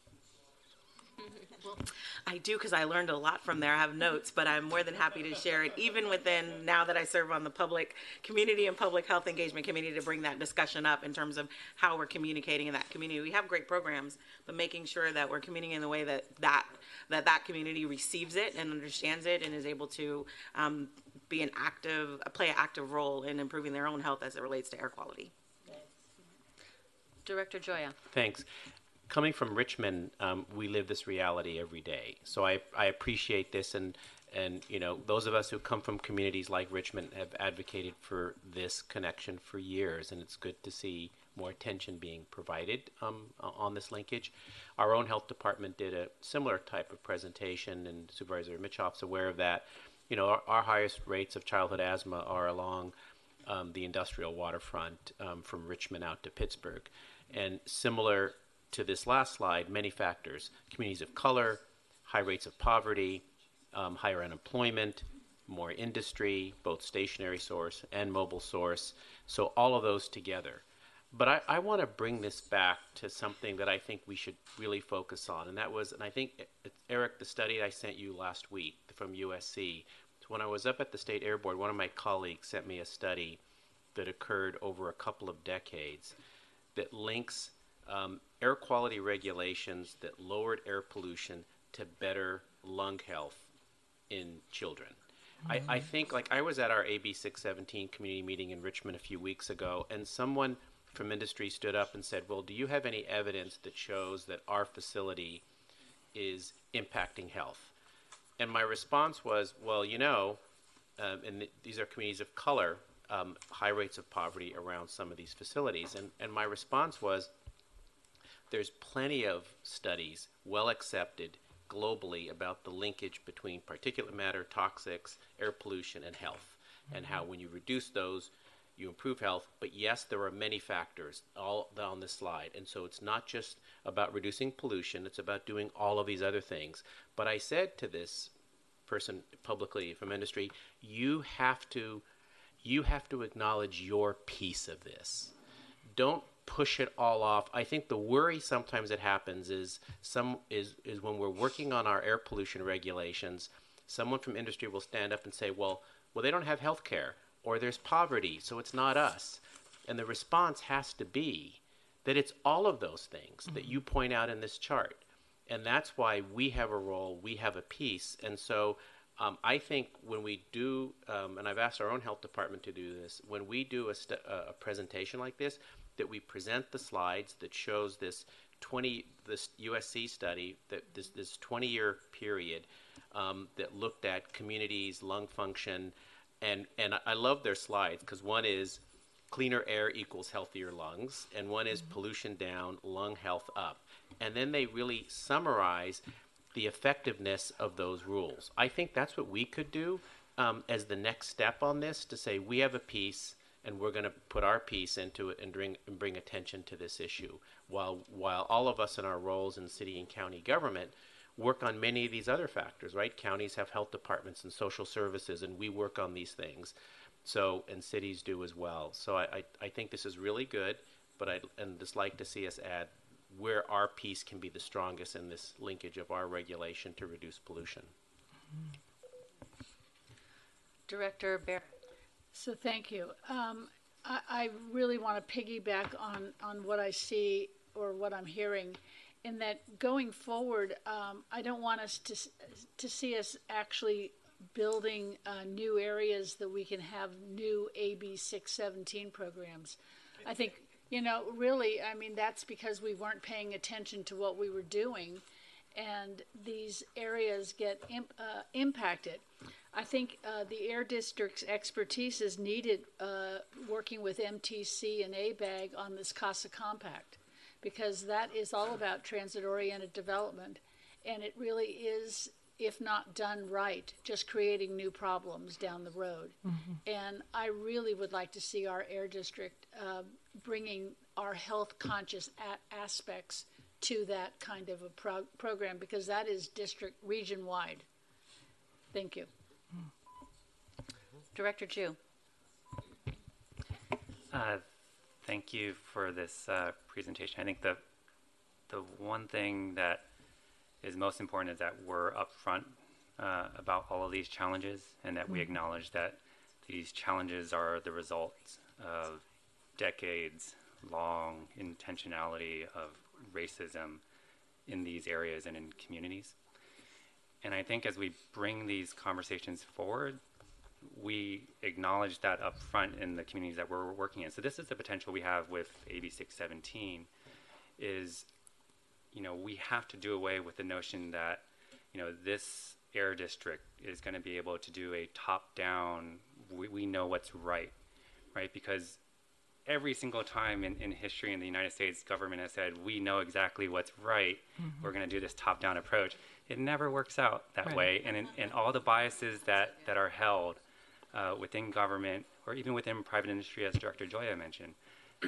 I do, because I learned a lot from there. I have notes, but I'm more than happy to share it, even within, now that I serve on the public community and public health engagement committee, to bring that discussion up in terms of how we're communicating in that community. We have great programs, but making sure that we're communicating in the way that that, that, that community receives it and understands it and is able to um, be an active, play an active role in improving their own health as it relates to air quality. Director Joya. Thanks. Coming from Richmond, um, we live this reality every day. So I, I appreciate this, and, and you know, those of us who come from communities like Richmond have advocated for this connection for years, and it's good to see more attention being provided um, on this linkage. Our own health department did a similar type of presentation, and Supervisor Mitchoff's aware of that. You know, our, our highest rates of childhood asthma are along um, the industrial waterfront um, from Richmond out to Pittsburgh, and similar to this last slide, many factors: communities of color, high rates of poverty, um, higher unemployment, more industry, both stationary source and mobile source. So all of those together. But I, I want to bring this back to something that I think we should really focus on, and that was, and I think, it, Eric, the study I sent you last week from U S C, when I was up at the State Air Board, one of my colleagues sent me a study that occurred over a couple of decades that links um, air quality regulations that lowered air pollution to better lung health in children. Mm-hmm. I, I think, like, I was at our A B six seventeen community meeting in Richmond a few weeks ago, and someone from industry stood up and said, well, do you have any evidence that shows that our facility is impacting health? And my response was, well, you know, um, and th- these are communities of color, um, high rates of poverty around some of these facilities. And, and my response was, there's plenty of studies, well accepted globally, about the linkage between particulate matter, toxics, air pollution, and health, mm-hmm. and how when you reduce those, you improve health. But yes, there are many factors all on this slide. And so it's not just about reducing pollution, it's about doing all of these other things. But I said to this person publicly from industry, you have to, you have to acknowledge your piece of this. Don't push it all off. I think the worry sometimes that happens is some is, is when we're working on our air pollution regulations, someone from industry will stand up and say, well, well, they don't have health care, or there's poverty, so it's not us. And the response has to be that it's all of those things mm-hmm. that you point out in this chart. And that's why we have a role, we have a piece. And so um, I think when we do, um, and I've asked our own health department to do this, when we do a, st- a presentation like this, that we present the slides that shows this twenty, this U S C study, that this this twenty-year period um, that looked at communities, lung function, and and I love their slides because one is cleaner air equals healthier lungs, and one is pollution down, lung health up, and then they really summarize the effectiveness of those rules. I think that's what we could do um, as the next step on this, to say we have a piece and we're going to put our piece into it and bring and bring attention to this issue, while while all of us in our roles in city and county government work on many of these other factors, right? Counties have health departments and social services, and we work on these things. So, and cities do as well. So I, I, I think this is really good, but I'd and just like to see us add where our piece can be the strongest in this linkage of our regulation to reduce pollution. Director Barrett. So thank you. Um, I, I really want to piggyback on, on what I see or what I'm hearing, in that going forward, um, I don't want us to to see us actually building uh, new areas that we can have new A B six seventeen programs. I think, you know, really, I mean, that's because we weren't paying attention to what we were doing, and these areas get imp, uh, impacted. I think uh, the Air District's expertise is needed uh, working with M T C and A B A G on this CASA Compact, because that is all about transit-oriented development, and it really is, if not done right, just creating new problems down the road. Mm-hmm. And I really would like to see our Air District uh, bringing our health-conscious a- aspects to that kind of a pro- program, because that is district region-wide. Thank you. Director Jew. Uh, thank you for this uh, presentation. I think the the one thing that is most important is that we're upfront uh, about all of these challenges, and that we acknowledge that these challenges are the result of decades-long intentionality of racism in these areas and in communities. And I think as we bring these conversations forward, we acknowledge that up front in the communities that we're working in. So this is the potential we have with A B six seventeen, is, you know, we have to do away with the notion that, you know, this air district is going to be able to do a top-down, we, we know what's right, right? Because every single time in, in history in the United States, government has said, we know exactly what's right, mm-hmm. we're going to do this top-down approach. It never works out that right. way. And, in, and all the biases that, that are held uh, within government, or even within private industry, as Director Joya mentioned,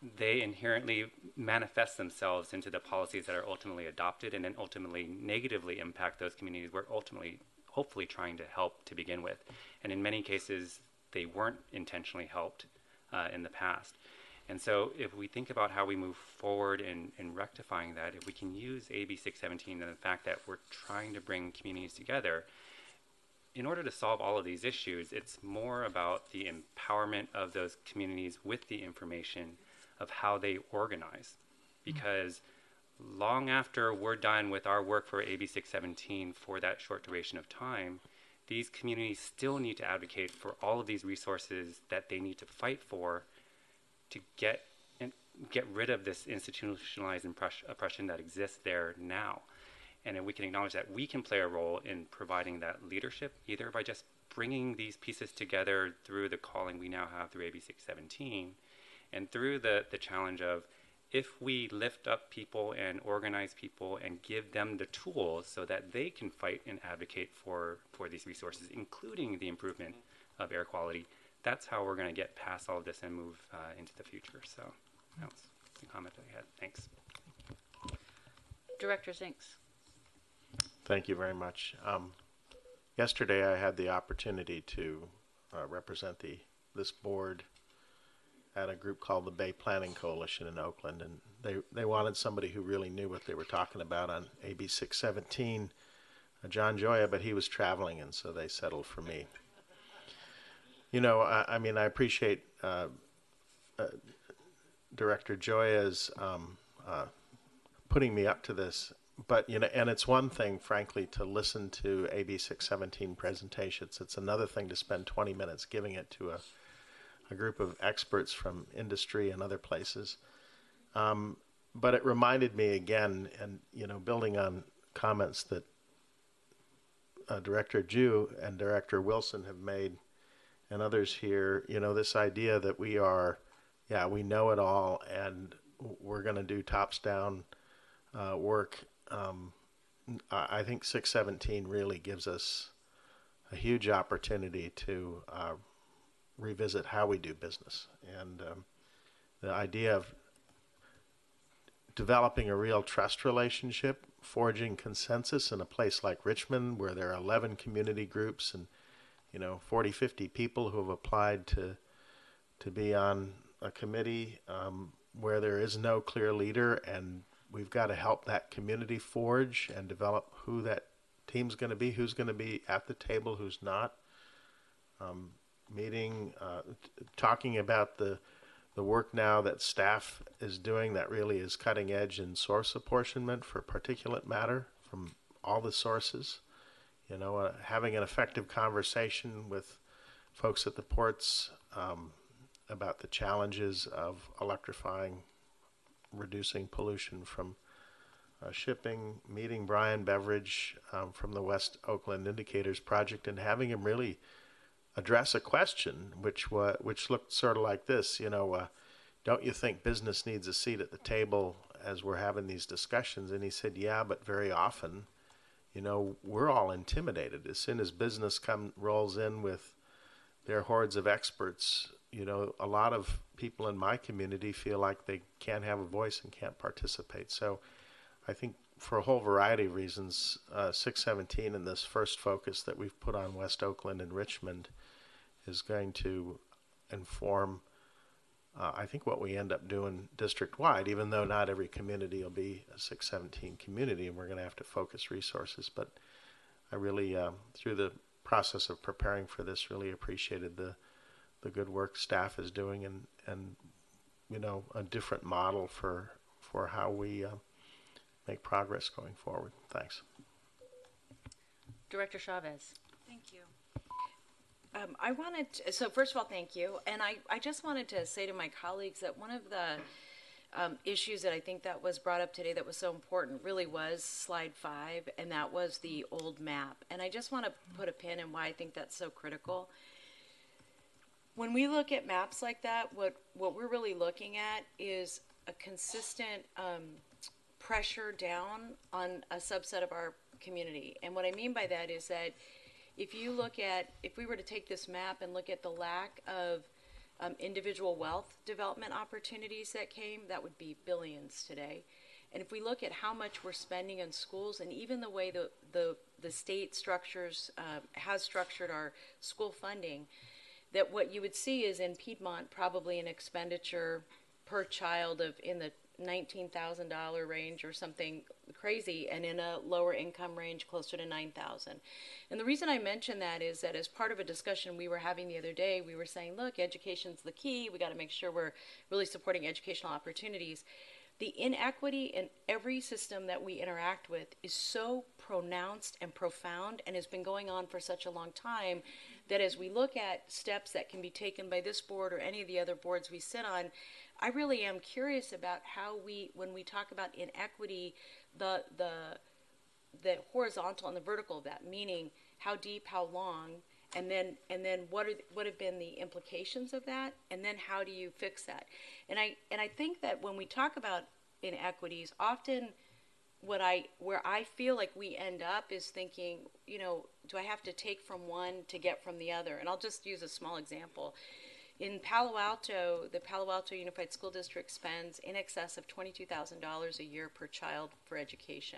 they inherently manifest themselves into the policies that are ultimately adopted and then ultimately negatively impact those communities we're ultimately, hopefully, trying to help to begin with. And in many cases, they weren't intentionally helped uh, in the past. And so if we think about how we move forward in, in rectifying that, if we can use A B six seventeen and the fact that we're trying to bring communities together, in order to solve all of these issues, it's more about the empowerment of those communities with the information of how they organize. Because long after we're done with our work for A B six seventeen for that short duration of time, these communities still need to advocate for all of these resources that they need to fight for to get and get rid of this institutionalized impress- oppression that exists there now. And if we can acknowledge that we can play a role in providing that leadership, either by just bringing these pieces together through the calling we now have through A B six seventeen, and through the, the challenge of, if we lift up people and organize people and give them the tools so that they can fight and advocate for, for these resources, including the improvement of air quality, that's how we're going to get past all of this and move uh, into the future. So that was the comment I had. Thanks. Director Zinks. Thank you very much. Um, yesterday I had the opportunity to uh, represent the this board at a group called the Bay Planning Coalition in Oakland, and they, they wanted somebody who really knew what they were talking about on A B six seventeen, uh, John Joya, but he was traveling, and so they settled for me. You know, I, I mean, I appreciate uh, uh, Director Joya's um, uh, putting me up to this, but, you know, and it's one thing, frankly, to listen to A B six seventeen presentations. It's another thing to spend twenty minutes giving it to a, a group of experts from industry and other places. Um, but it reminded me again, and, you know, building on comments that uh, Director Jew and Director Wilson have made, and others here, you know, this idea that we are, yeah, we know it all, and we're going to do tops down uh, work. Um, I think six seventeen really gives us a huge opportunity to uh, revisit how we do business. And um, the idea of developing a real trust relationship, forging consensus in a place like Richmond, where there are eleven community groups and, you know, forty, fifty people who have applied to to be on a committee um, where there is no clear leader, and we've got to help that community forge and develop who that team's going to be, who's going to be at the table, who's not. Um, meeting, uh, t- talking about the the work now that staff is doing that really is cutting edge in source apportionment for particulate matter from all the sources. You know, uh, having an effective conversation with folks at the ports um, about the challenges of electrifying, reducing pollution from uh, shipping, meeting Brian Beveridge um, from the West Oakland Indicators Project, and having him really address a question which wa- which looked sort of like this, you know, uh, don't you think business needs a seat at the table as we're having these discussions? And he said, yeah, but very often, you know, we're all intimidated. As soon as business come rolls in with their hordes of experts, you know, a lot of people in my community feel like they can't have a voice and can't participate. So I think for a whole variety of reasons, uh, six seventeen and this first focus that we've put on West Oakland and Richmond is going to inform, uh, I think, what we end up doing district-wide, even though not every community will be a six seventeen community, and we're going to have to focus resources. But I really, uh, through the process of preparing for this, really appreciated the the good work staff is doing, and, and you know, a different model for, for how we uh, make progress going forward. Thanks. Director Chavez. Thank you. Um, I wanted to, so first of all, thank you. And I, I just wanted to say to my colleagues that one of the um, issues that I think that was brought up today that was so important really was slide five, and that was the old map. And I just want to put a pin in why I think that's so critical. When we look at maps like that, what, what we're really looking at is a consistent um, pressure down on a subset of our community. And what I mean by that is that if you look at, if we were to take this map and look at the lack of um, individual wealth development opportunities that came, that would be billions today. And if we look at how much we're spending in schools, and even the way the the, the state structures uh, has structured our school funding, that what you would see is in Piedmont probably an expenditure per child of in the nineteen thousand dollar range or something crazy, and in a lower income range closer to nine thousand. And the reason I mention that is that as part of a discussion we were having the other day, we were saying, look, education's the key. We got to make sure we're really supporting educational opportunities. The inequity in every system that we interact with is so pronounced and profound and has been going on for such a long time that as we look at steps that can be taken by this board or any of the other boards we sit on, I really am curious about how we, when we talk about inequity, the the the horizontal and the vertical of that, meaning how deep, how long, and then and then what are what have been the implications of that, and then how do you fix that? And I and I think that when we talk about inequities, often what I where I feel like we end up is thinking, you know, do I have to take from one to get from the other? And I'll just use a small example. In Palo Alto, the Palo Alto Unified School District spends in excess of twenty-two thousand dollars a year per child for education.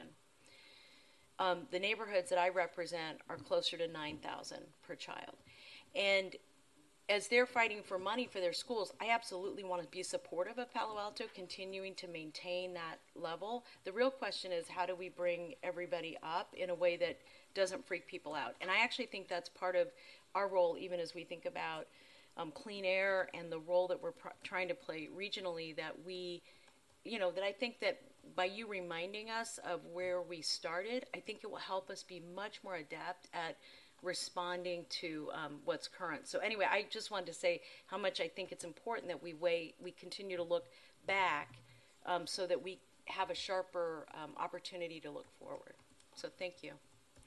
Um, the neighborhoods that I represent are closer to nine thousand dollars per child. And as they're fighting for money for their schools, I absolutely want to be supportive of Palo Alto continuing to maintain that level. The real question is, how do we bring everybody up in a way that doesn't freak people out? And I actually think that's part of our role, even as we think about um, clean air and the role that we're pr- trying to play regionally, that we, you know, that I think that by you reminding us of where we started, I think it will help us be much more adept at responding to um, what's current. So anyway, I just wanted to say how much I think it's important that we wait, we continue to look back um, so that we have a sharper um, opportunity to look forward. So thank you.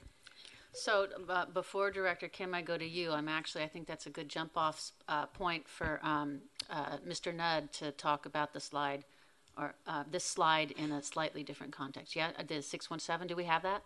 So uh, before Director Kim, I go to you. I'm actually, I think that's a good jump off uh, point for um, uh, Mister Nudd to talk about the slide, or uh, this slide in a slightly different context. Yeah, the six one seven, do we have that?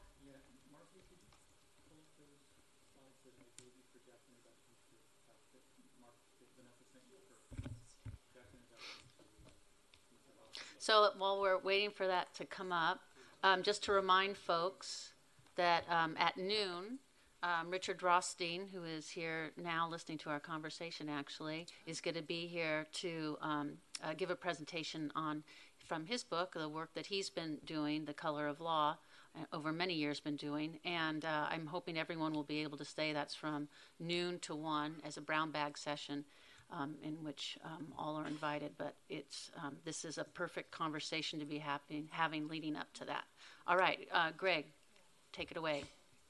So while we're waiting for that to come up, um, just to remind folks that um, at noon, um, Richard Rothstein, who is here now listening to our conversation actually, is going to be here to um, uh, give a presentation on, from his book, the work that he's been doing, The Color of Law, uh, over many years been doing. And uh, I'm hoping everyone will be able to stay. That's from noon to one as a brown bag session. Um, in which um, all are invited, but it's um, this is a perfect conversation to be happening, having leading up to that. All right, uh, Greg, take it away.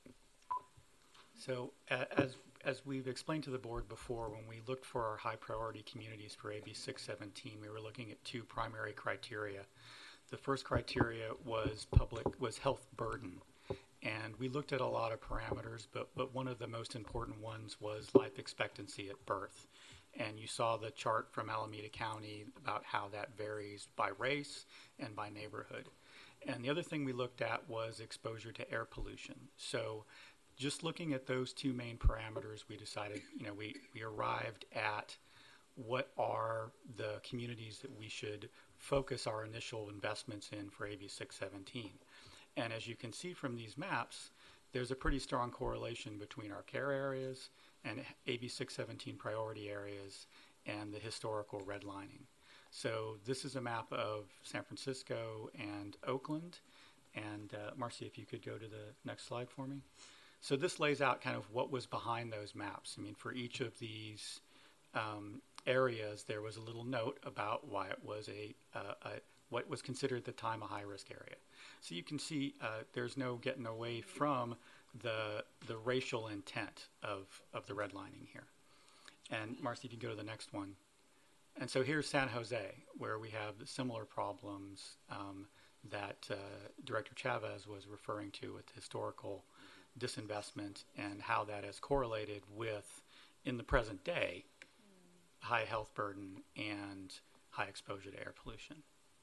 So uh, as as we've explained to the board before, when we looked for our high priority communities for A B six seventeen, we were looking at two primary criteria. The first criteria was public was health burden. And we looked at a lot of parameters, but, but one of the most important ones was life expectancy at birth. And you saw the chart from Alameda County about how that varies by race and by neighborhood. And the other thing we looked at was exposure to air pollution. So just looking at those two main parameters, we decided, you know, we, we arrived at what are the communities that we should focus our initial investments in for A B six seventeen. And as you can see from these maps, there's a pretty strong correlation between our care areas and A B six seventeen priority areas and the historical redlining. So this is a map of San Francisco and Oakland. And uh, Marcy, if you could go to the next slide for me. So this lays out kind of what was behind those maps. I mean, for each of these um, areas, there was a little note about why it was a, uh, a what was considered at the time a high-risk area. So you can see uh, there's no getting away from the the racial intent of, of the redlining here. And Marcy, if you go to the next one. And so here's San Jose, where we have similar problems um, that uh, Director Chavez was referring to with historical disinvestment and how that has correlated with, in the present day, high health burden and high exposure to air pollution.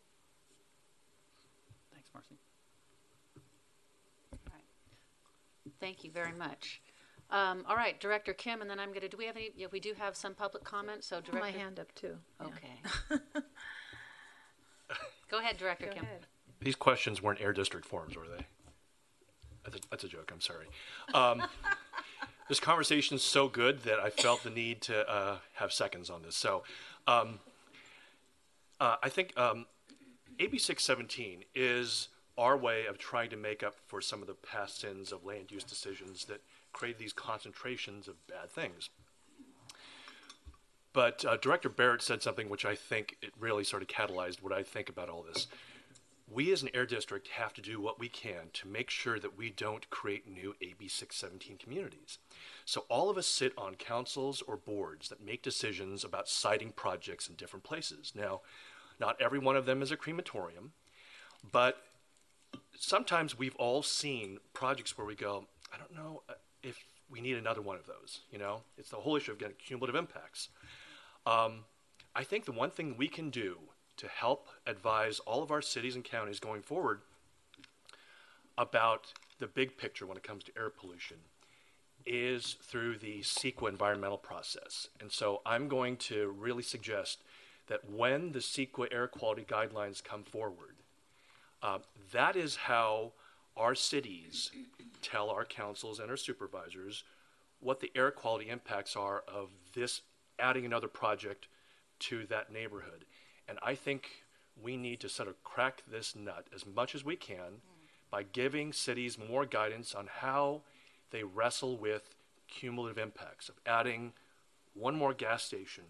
Thanks, Marcy. All right. Thank you very much. Um, all right, Director Kim, and then I'm gonna, do we have any, yeah, we do have some public comment, so Director. My hand up too. Yeah. Okay. Go ahead, Director Go Kim. ahead. These questions weren't air district forms, were they? That's a, that's a joke, I'm sorry. Um, this conversation is so good that I felt the need to uh, have seconds on this. So um, uh, I think um, A B six seventeen is our way of trying to make up for some of the past sins of land use decisions that create these concentrations of bad things. But uh, Director Barrett said something which I think it really sort of catalyzed what I think about all this. We as an air district have to do what we can to make sure that we don't create new A B six seventeen communities. So all of us sit on councils or boards that make decisions about siting projects in different places. Now, not every one of them is a crematorium, but sometimes we've all seen projects where we go, I don't know if we need another one of those, you know? It's the whole issue of getting cumulative impacts. Um, I think the one thing we can do to help advise all of our cities and counties going forward about the big picture when it comes to air pollution is through the CEQA environmental process. And so I'm going to really suggest that when the CEQA air quality guidelines come forward, uh, that is how our cities tell our councils and our supervisors what the air quality impacts are of this adding another project to that neighborhood. And I think we need to sort of crack this nut as much as we can by giving cities more guidance on how they wrestle with cumulative impacts of adding one more gas station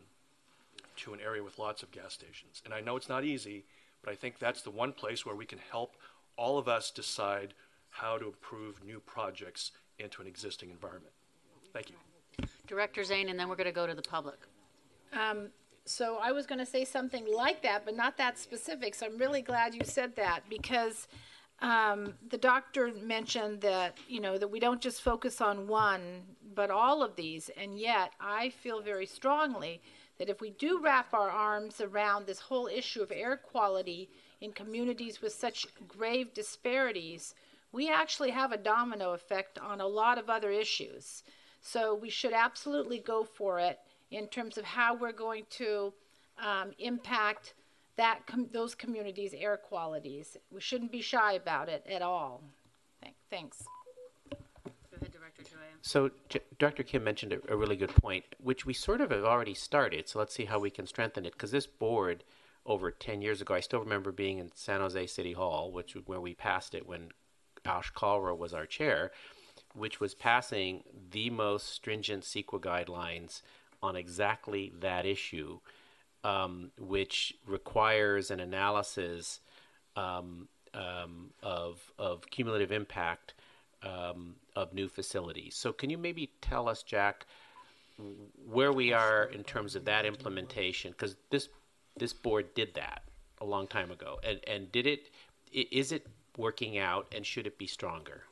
to an area with lots of gas stations. And I know it's not easy, but I think that's the one place where we can help all of us decide how to improve new projects into an existing environment. Thank you. Director Zane, and then we're gonna go to the public. Um, so I was going to say something like that, but not that specific. So I'm really glad you said that because um, the doctor mentioned that, you know, that we don't just focus on one, but all of these. And yet I feel very strongly that if we do wrap our arms around this whole issue of air quality in communities with such grave disparities, we actually have a domino effect on a lot of other issues. So we should absolutely go for it in terms of how we're going to um, impact that com- those communities' air qualities. We shouldn't be shy about it at all. Th- thanks. Go ahead, Director Joya. So J- Doctor Kim mentioned a, a really good point, which we sort of have already started. So let's see how we can strengthen it. Because this board, over ten years ago, I still remember being in San Jose City Hall, which where we passed it when Ash Kalra was our chair, which was passing the most stringent CEQA guidelines on exactly that issue, um, which requires an analysis um, um, of, of cumulative impact um, of new facilities. So can you maybe tell us, Jack, where we are in terms of that implementation? Because this this board did that a long time ago, and and did it? Is it working out, and should it be stronger?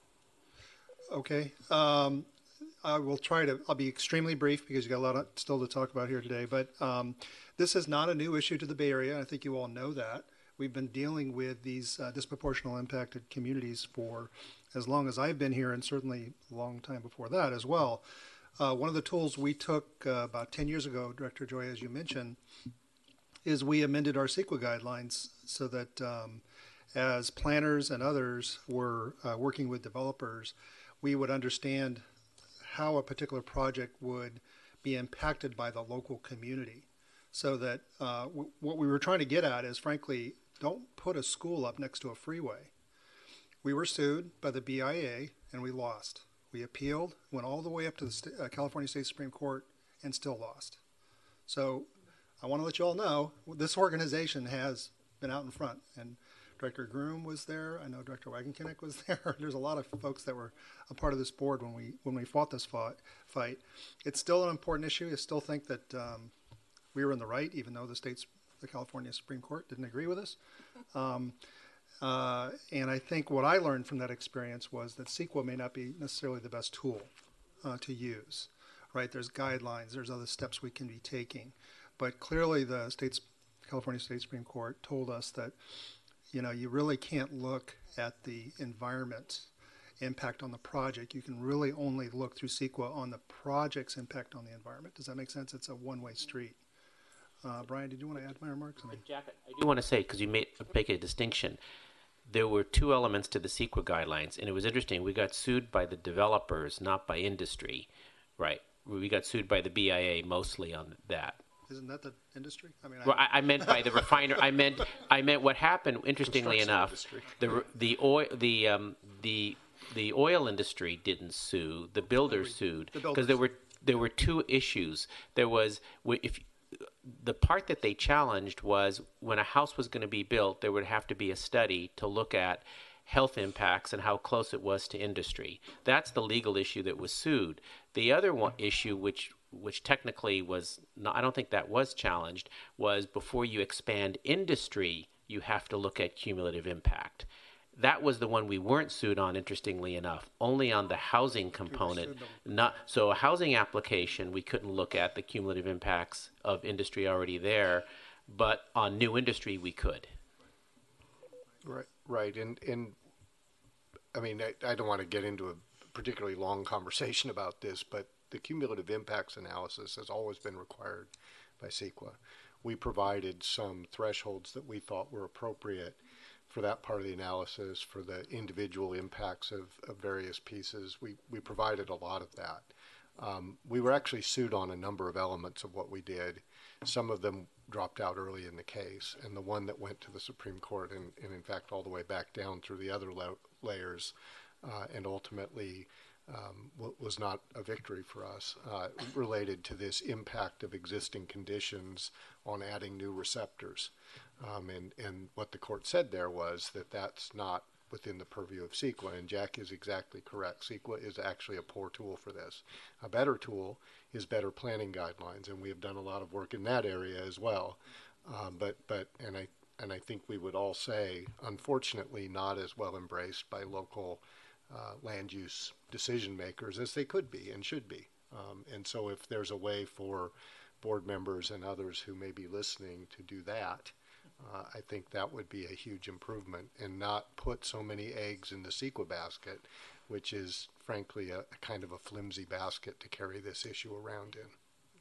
Okay. Um, I will try to, I'll be extremely brief because you got a lot of, still to talk about here today, but um, this is not a new issue to the Bay Area. I think you all know that. We've been dealing with these uh, disproportionately impacted communities for as long as I've been here, and certainly a long time before that as well. Uh, one of the tools we took uh, about ten years ago, Director Joy, as you mentioned, is we amended our CEQA guidelines so that um, as planners and others were uh, working with developers, we would understand how a particular project would be impacted by the local community. So that uh, w- what we were trying to get at is, frankly, don't put a school up next to a freeway. We were sued by the B I A and we lost. We appealed, went all the way up to the st- uh, California State Supreme Court and still lost. So I want to let you all know, this organization has been out in front, and Director Groom was there. I know Director Wagenkinnick was there. There's a lot of folks that were a part of this board when we when we fought this fought, fight. It's still an important issue. I still think that um, we were in the right, even though the state's the California Supreme Court didn't agree with us. Um, uh, and I think what I learned from that experience was that CEQA may not be necessarily the best tool uh, to use. Right? There's guidelines. There's other steps we can be taking. But clearly, the state's California State Supreme Court told us that, you know, you really can't look at the environment impact on the project. You can really only look through CEQA on the project's impact on the environment. Does that make sense? It's a one-way street. Uh, Brian, did you want to add to my remarks? I mean, Jack, I do want to say, because you made, make a distinction, there were two elements to the CEQA guidelines, and it was interesting. We got sued by the developers, not by industry, right? We got sued by the B I A mostly on that. isn't that the industry? I mean, Well, I, I meant by the refiner. I meant I meant what happened. Interestingly Construction enough, industry. the the oil the um, the the oil industry didn't sue. The builders sued The because there builders. were there were two issues. There was if the part that they challenged was when a house was going to be built, there would have to be a study to look at health impacts and how close it was to industry. That's the legal issue that was sued. The other one issue, which which technically was not, I don't think that was challenged, was before you expand industry, you have to look at cumulative impact. That was the one we weren't sued on, interestingly enough, only on the housing component. Not so a housing application, we couldn't look at the cumulative impacts of industry already there, but on new industry we could. Right, right, and and I mean, I, I don't want to get into a particularly long conversation about this, but the cumulative impacts analysis has always been required by CEQA. We provided some thresholds that we thought were appropriate for that part of the analysis, for the individual impacts of, of various pieces. We, we provided a lot of that. Um, we were actually sued on a number of elements of what we did. Some of them dropped out early in the case, and the one that went to the Supreme Court and, and in fact all the way back down through the other la- layers uh, and ultimately um, w- was not a victory for us, uh, related to this impact of existing conditions on adding new receptors. Um, and, and what the court said there was that that's not within the purview of CEQA, and Jack is exactly correct. CEQA is actually a poor tool for this. A better tool is better planning guidelines, and we have done a lot of work in that area as well. Um, but but and I and I think we would all say, unfortunately, not as well embraced by local uh, land use decision makers as they could be and should be. Um, and so, if there's a way for board members and others who may be listening to do that, Uh, I think that would be a huge improvement and not put so many eggs in the CEQA basket, which is frankly a, a kind of a flimsy basket to carry this issue around in.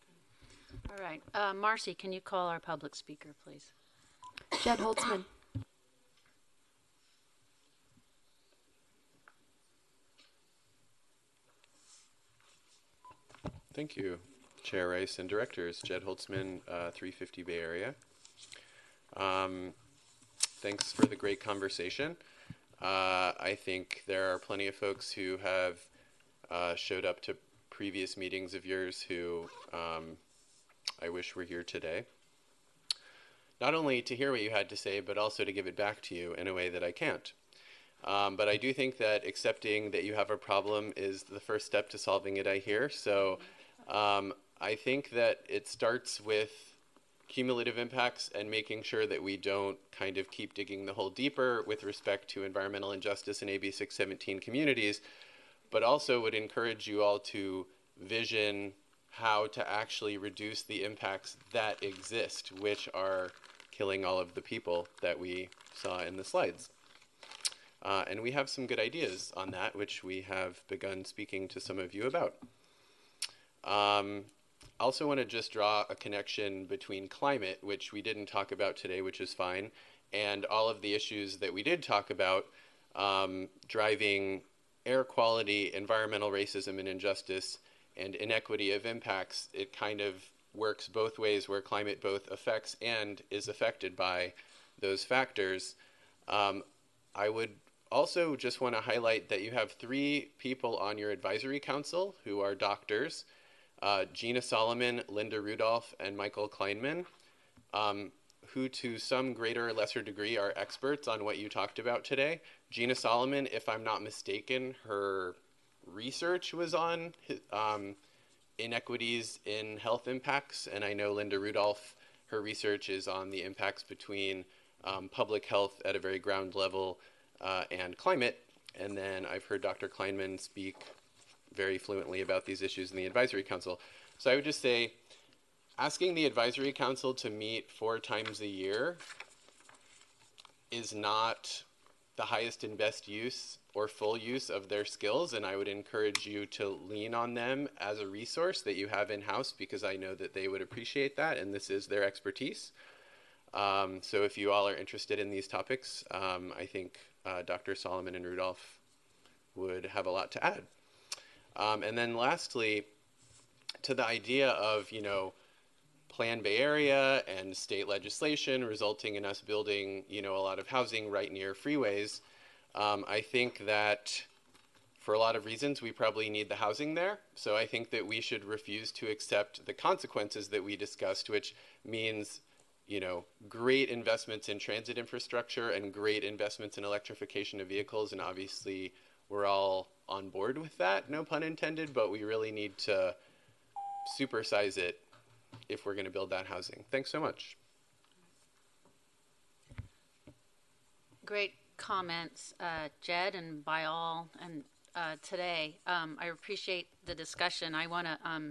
All right. Uh, Marcy, can you call our public speaker, please? Jed Holtzman. Thank you, Chair Rice and Directors. Jed Holtzman, uh, three fifty Bay Area. Um, thanks for the great conversation. Uh, I think there are plenty of folks who have uh, showed up to previous meetings of yours who um, I wish were here today. Not only to hear what you had to say, but also to give it back to you in a way that I can't. Um, but I do think that accepting that you have a problem is the first step to solving it, I hear. So um, I think that it starts with cumulative impacts and making sure that we don't kind of keep digging the hole deeper with respect to environmental injustice in A B six seventeen communities, but also would encourage you all to vision how to actually reduce the impacts that exist, which are killing all of the people that we saw in the slides. Uh, and we have some good ideas on that, which we have begun speaking to some of you about. Um, I also want to just draw a connection between climate, which we didn't talk about today, which is fine, and all of the issues that we did talk about, um, driving air quality, environmental racism and injustice, and inequity of impacts. It kind of works both ways, where climate both affects and is affected by those factors. Um, I would also just want to highlight that you have three people on your advisory council who are doctors. Uh, Gina Solomon, Linda Rudolph, and Michael Kleinman, um, who to some greater or lesser degree are experts on what you talked about today. Gina Solomon, if I'm not mistaken, her research was on um, inequities in health impacts, and I know Linda Rudolph, her research is on the impacts between um, public health at a very ground level uh, and climate. And then I've heard Doctor Kleinman speak very fluently about these issues in the advisory council. So I would just say, asking the advisory council to meet four times a year is not the highest and best use or full use of their skills, and I would encourage you to lean on them as a resource that you have in-house, because I know that they would appreciate that, and this is their expertise. Um, so if you all are interested in these topics, um, I think uh, Doctor Solomon and Rudolph would have a lot to add. Um, and then lastly, to the idea of, you know, Plan Bay Area and state legislation resulting in us building, you know, a lot of housing right near freeways, um, I think that for a lot of reasons we probably need the housing there. So I think that we should refuse to accept the consequences that we discussed, which means, you know, great investments in transit infrastructure and great investments in electrification of vehicles. And obviously we're all on board with that, no pun intended, but we really need to supersize it if we're going to build that housing. Thanks so much. Great comments, uh, Jed, and by all, and uh, today. Um, I appreciate the discussion. I want to um,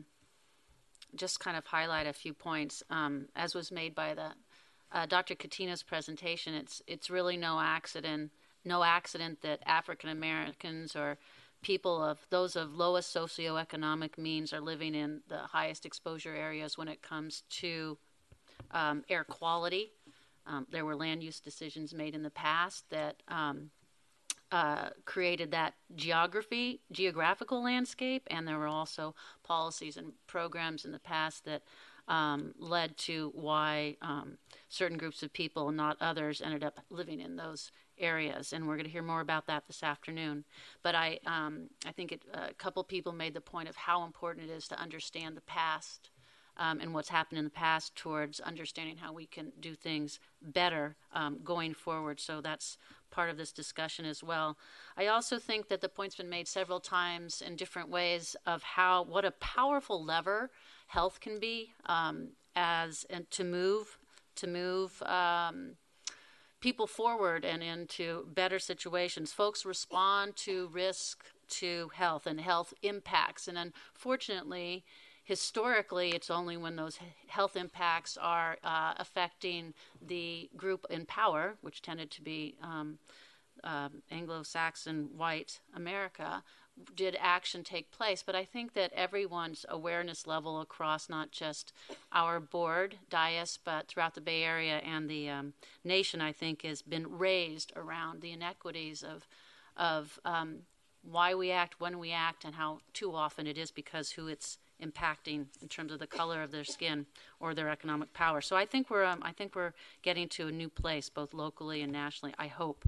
just kind of highlight a few points. Um, as was made by the uh, Doctor Katina's presentation, it's it's really no accident, no accident that African Americans or people of those of lowest socioeconomic means are living in the highest exposure areas when it comes to um, air quality. Um, there were land use decisions made in the past that um, uh, created that geography, geographical landscape, and there were also policies and programs in the past that um, led to why um, certain groups of people, not others, ended up living in those areas, and we're going to hear more about that this afternoon. But I, um, I think it, a couple people made the point of how important it is to understand the past um, and what's happened in the past towards understanding how we can do things better um, going forward. So that's part of this discussion as well. I also think that the point's been made several times in different ways of how what a powerful lever health can be um, as and to move to move. Um, people forward and into better situations. Folks respond to risk to health and health impacts. And unfortunately, historically, it's only when those health impacts are uh, affecting the group in power, which tended to be um, uh, Anglo-Saxon white America, did action take place. But I think that everyone's awareness level across not just our board, D I A S, but throughout the Bay Area and the um, nation, I think, has been raised around the inequities of, of um, why we act, when we act, and how too often it is because who it's impacting in terms of the color of their skin or their economic power. So I think we're, um, I think we're getting to a new place, both locally and nationally, I hope.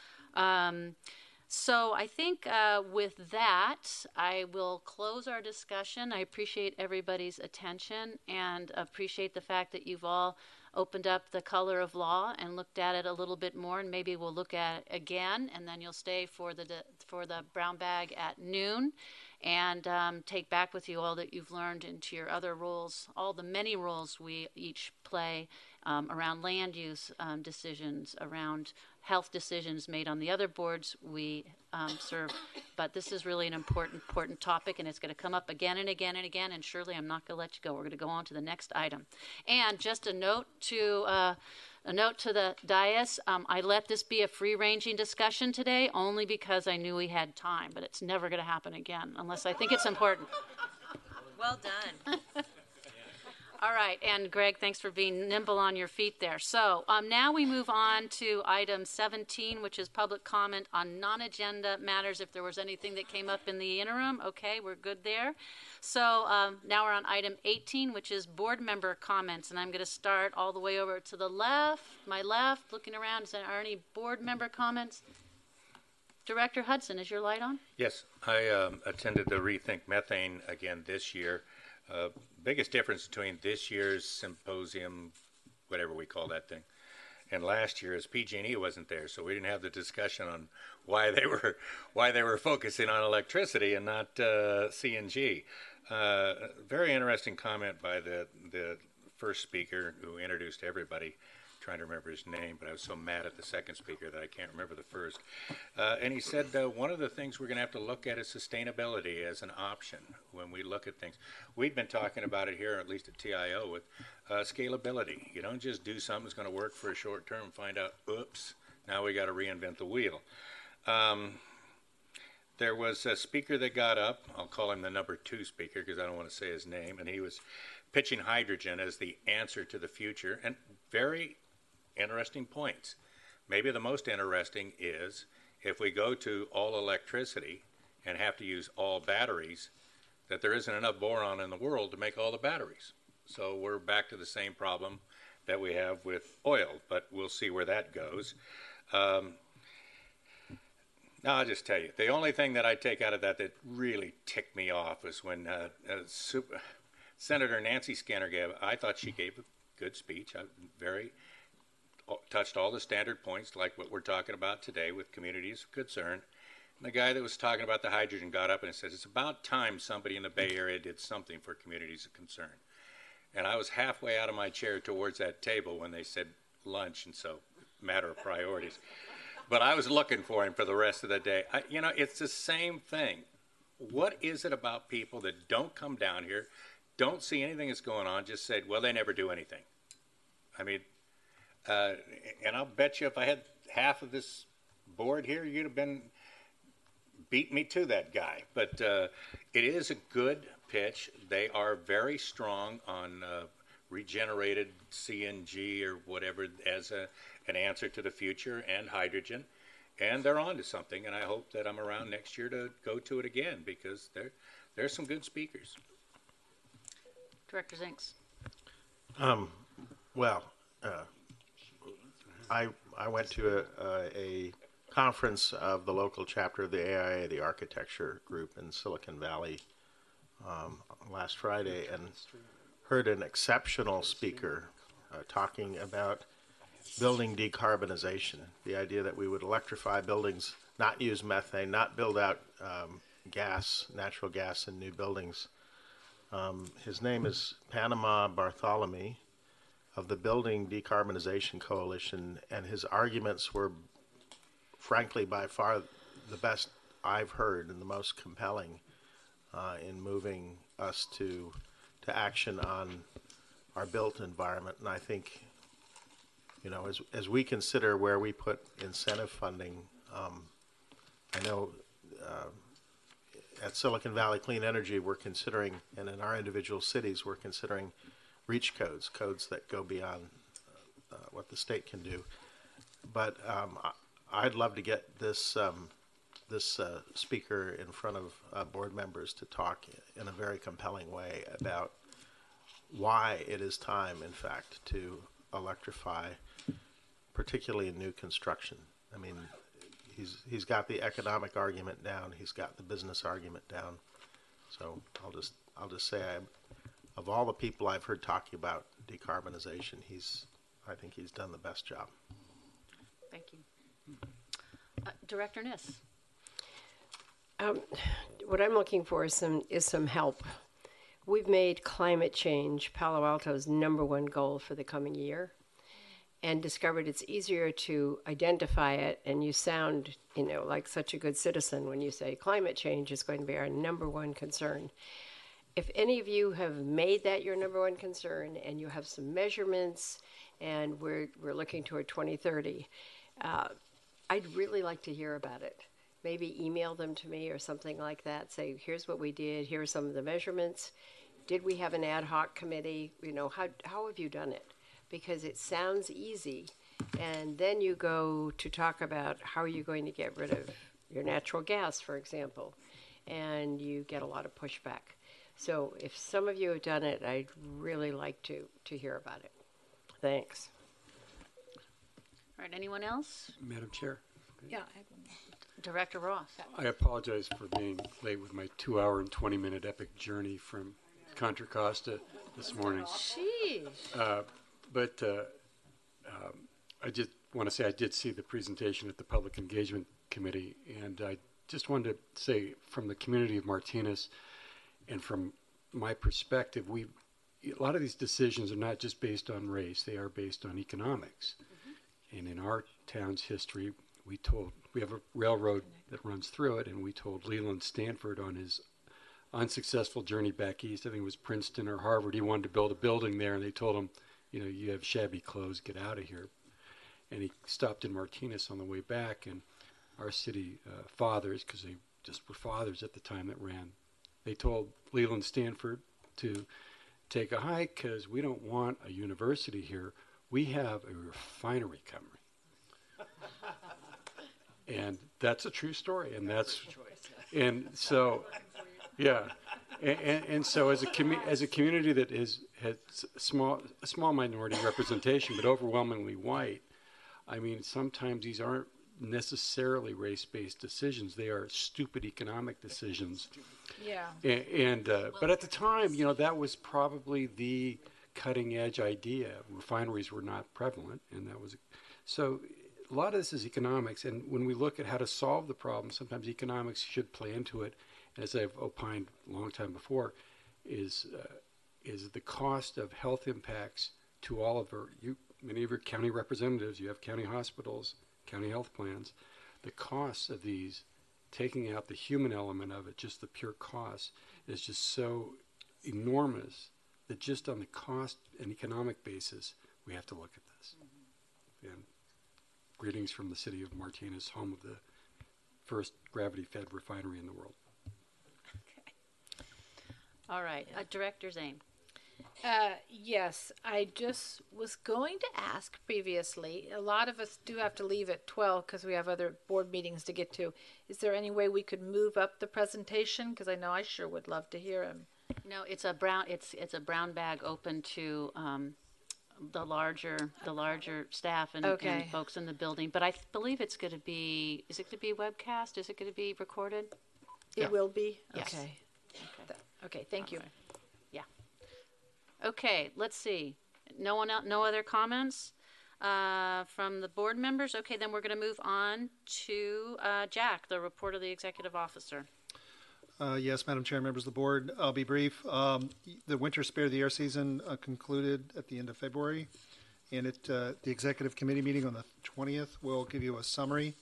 Um, So I think uh, with that, I will close our discussion. I appreciate everybody's attention and appreciate the fact that you've all opened up the color of law and looked at it a little bit more, and maybe we'll look at it again, and then you'll stay for the for the brown bag at noon and um, take back with you all that you've learned into your other roles, all the many roles we each play um, around land use um, decisions, around health decisions made on the other boards we um, serve. But this is really an important, important topic, and it's going to come up again and again and again, and surely I'm not going to let you go. We're going to go on to the next item. And just a note to uh, a note to the dais, um, I let this be a free-ranging discussion today only because I knew we had time, but it's never going to happen again unless I think it's important. Well done. All right, and Greg, thanks for being nimble on your feet there. So um, now we move on to item seventeen, which is public comment on non-agenda matters. If there was anything that came up in the interim, okay, we're good there. So um, now we're on item eighteen, which is board member comments, and I'm going to start all the way over to the left, my left, looking around. Is there any board member comments? Director Hudson, is your light on? Yes, I um, attended the Rethink Methane again this year. Uh, biggest difference between this year's symposium, whatever we call that thing, and last year is P G and E wasn't there, so we didn't have the discussion on why they were why they were focusing on electricity and not uh, C N G. Uh, very interesting comment by the the first speaker who introduced everybody. Trying to remember his name, but I was so mad at the second speaker that I can't remember the first. Uh, and he said uh, one of the things we're going to have to look at is sustainability as an option when we look at things. We've been talking about it here, at least at T I O, with uh, scalability. You don't just do something that's going to work for a short term and find out, oops, Now we got to reinvent the wheel. Um, there was a speaker that got up. I'll call him the number two speaker because I don't want to say his name. And he was pitching hydrogen as the answer to the future. And very interesting points. Maybe the most interesting is if we go to all electricity and have to use all batteries, that there isn't enough boron in the world to make all the batteries. So we're back to the same problem that we have with oil, but we'll see where that goes. Um, now, I'll just tell you, the only thing that I take out of that that really ticked me off was when uh, uh, Super, Senator Nancy Skinner gave, I thought she gave a good speech, I very touched all the standard points like what we're talking about today with communities of concern. And the guy that was talking about the hydrogen got up and said, it's about time somebody in the Bay Area did something for communities of concern. And I was halfway out of my chair towards that table when they said lunch, and so matter of priorities. But I was looking for him for the rest of the day. I, you know, it's the same thing. What is it about people that don't come down here, don't see anything that's going on, just said, well, they never do anything? I mean, uh, and I'll bet you if I had half of this board here, you'd have been beat me to that guy. But uh, it is a good pitch. They are very strong on uh, regenerated C N G or whatever as a, an answer to the future, and hydrogen. And they're on to something, and I hope that I'm around next year to go to it again because there, there's some good speakers. Director Zinks. Um, well, uh, I I went to a, a, a conference of the local chapter of the A I A, the architecture group in Silicon Valley, um, last Friday, and heard an exceptional speaker uh, talking about building decarbonization, the idea that we would electrify buildings, not use methane, not build out um, gas, natural gas in new buildings. Um, his name is Panama Bartholomew of the Building Decarbonization Coalition, and his arguments were, frankly, by far the best I've heard and the most compelling uh, in moving us to to action on our built environment. And I think, you know, as as we consider where we put incentive funding, um, I know uh, at Silicon Valley Clean Energy we're considering, and in our individual cities we're considering reach codes, codes that go beyond uh, what the state can do. But um, I, I'd love to get this um, this uh, speaker in front of uh, board members to talk in a very compelling way about why it is time, in fact, to electrify, particularly in new construction. I mean, he's he's got the economic argument down, he's got the business argument down. So I'll just I'll just say, I, of all the people I've heard talking about decarbonization, he's I think he's done the best job. Thank you. Uh, Director Niss. Um, what I'm looking for is some is some help. We've made climate change Palo Alto's number one goal for the coming year, and discovered it's easier to identify it. And you sound, you know, like such a good citizen when you say climate change is going to be our number one concern. If any of you have made that your number one concern, and you have some measurements, and we're we're looking toward twenty thirty, uh, I'd really like to hear about it. Maybe email them to me or something like that. Say, here's what we did. Here are some of the measurements. Did we have an ad hoc committee? You know, how how have you done it? Because it sounds easy, and then you go to talk about how are you going to get rid of your natural gas, for example, and you get a lot of pushback. So if some of you have done it, I'd really like to to hear about it. Thanks. All right, anyone else? Madam Chair, Yeah. Director Ross. I apologize for being late with my two hour and twenty minute epic journey from Contra Costa this morning. Sheesh. Uh, but uh, um, I just want to say I did see the presentation at the Public Engagement Committee, and I just wanted to say from the community of Martinez and from my perspective, we a lot of these decisions are not just based on race, they are based on economics. Mm-hmm. And in our town's history, we told, we have a railroad that runs through it, and we told Leland Stanford on his unsuccessful journey back east, I think it was Princeton or Harvard, he wanted to build a building there, and they told him, you know, you have shabby clothes, get out of here. and he stopped in Martinez on the way back, and our city uh, fathers, because they just were fathers at the time that ran, they told Leland Stanford to take a hike because we don't want a university here. We have a refinery coming. And that's a true story, and that's, and so, yeah, and, and, and so as a commu- as a community that is has small a small minority representation, but overwhelmingly white, I mean, sometimes these aren't necessarily race-based decisions; they are stupid economic decisions. Yeah. And, and uh, but at the time, you know, that was probably the cutting-edge idea. Refineries were not prevalent, and that was so. A lot of this is economics, and when we look at how to solve the problem, sometimes economics should play into it. As I've opined a long time before, is uh, is the cost of health impacts to all of our, you, many of your county representatives, you have county hospitals, county health plans. The costs of these, taking out the human element of it, just the pure cost, is just so enormous that just on the cost and economic basis, we have to look at this. Mm-hmm. And greetings from the city of Martinez, home of the first gravity-fed refinery in the world. Okay. All right, uh, Director Zane. Uh, yes, I just was going to ask previously. A lot of us do have to leave at twelve because we have other board meetings to get to. Is there any way we could move up the presentation? Because I know I sure would love to hear him. No, it's a brown. It's it's a brown bag open to um, the larger the larger staff and, Okay. and folks in the building. But I th- believe it's going to be. Is it going to be webcast? Is it going to be recorded? It Yeah. will be? Yes. Okay. Th- Okay, thank you. Yeah. Okay, let's see. No one else, no other comments uh, from the board members? Okay, then we're going to move on to uh, Jack, the report of the executive officer. Uh, yes, Madam Chair, members of the board, I'll be brief. Um, the winter Spirit of the Air season uh, concluded at the end of February, and it, uh, the executive committee meeting on the twentieth will give you a summary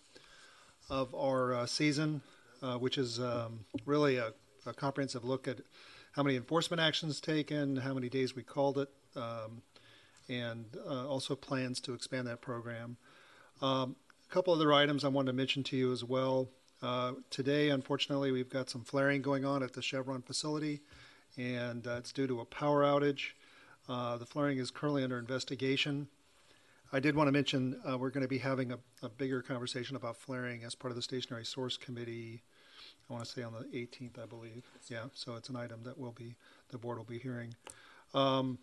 of our uh, season, uh, which is um, really a, a comprehensive look at how many enforcement actions taken, how many days we called it, um, and uh, also plans to expand that program. Um, a couple other items I wanted to mention to you as well. Uh, today, unfortunately, we've got some flaring going on at the Chevron facility, and uh, it's due to a power outage. Uh, the flaring is currently under investigation. I did want to mention uh, we're going to be having a, a bigger conversation about flaring as part of the Stationary Source Committee. I want to say on the eighteenth, I believe. Yeah, so it's an item that will be the board will be hearing. Um,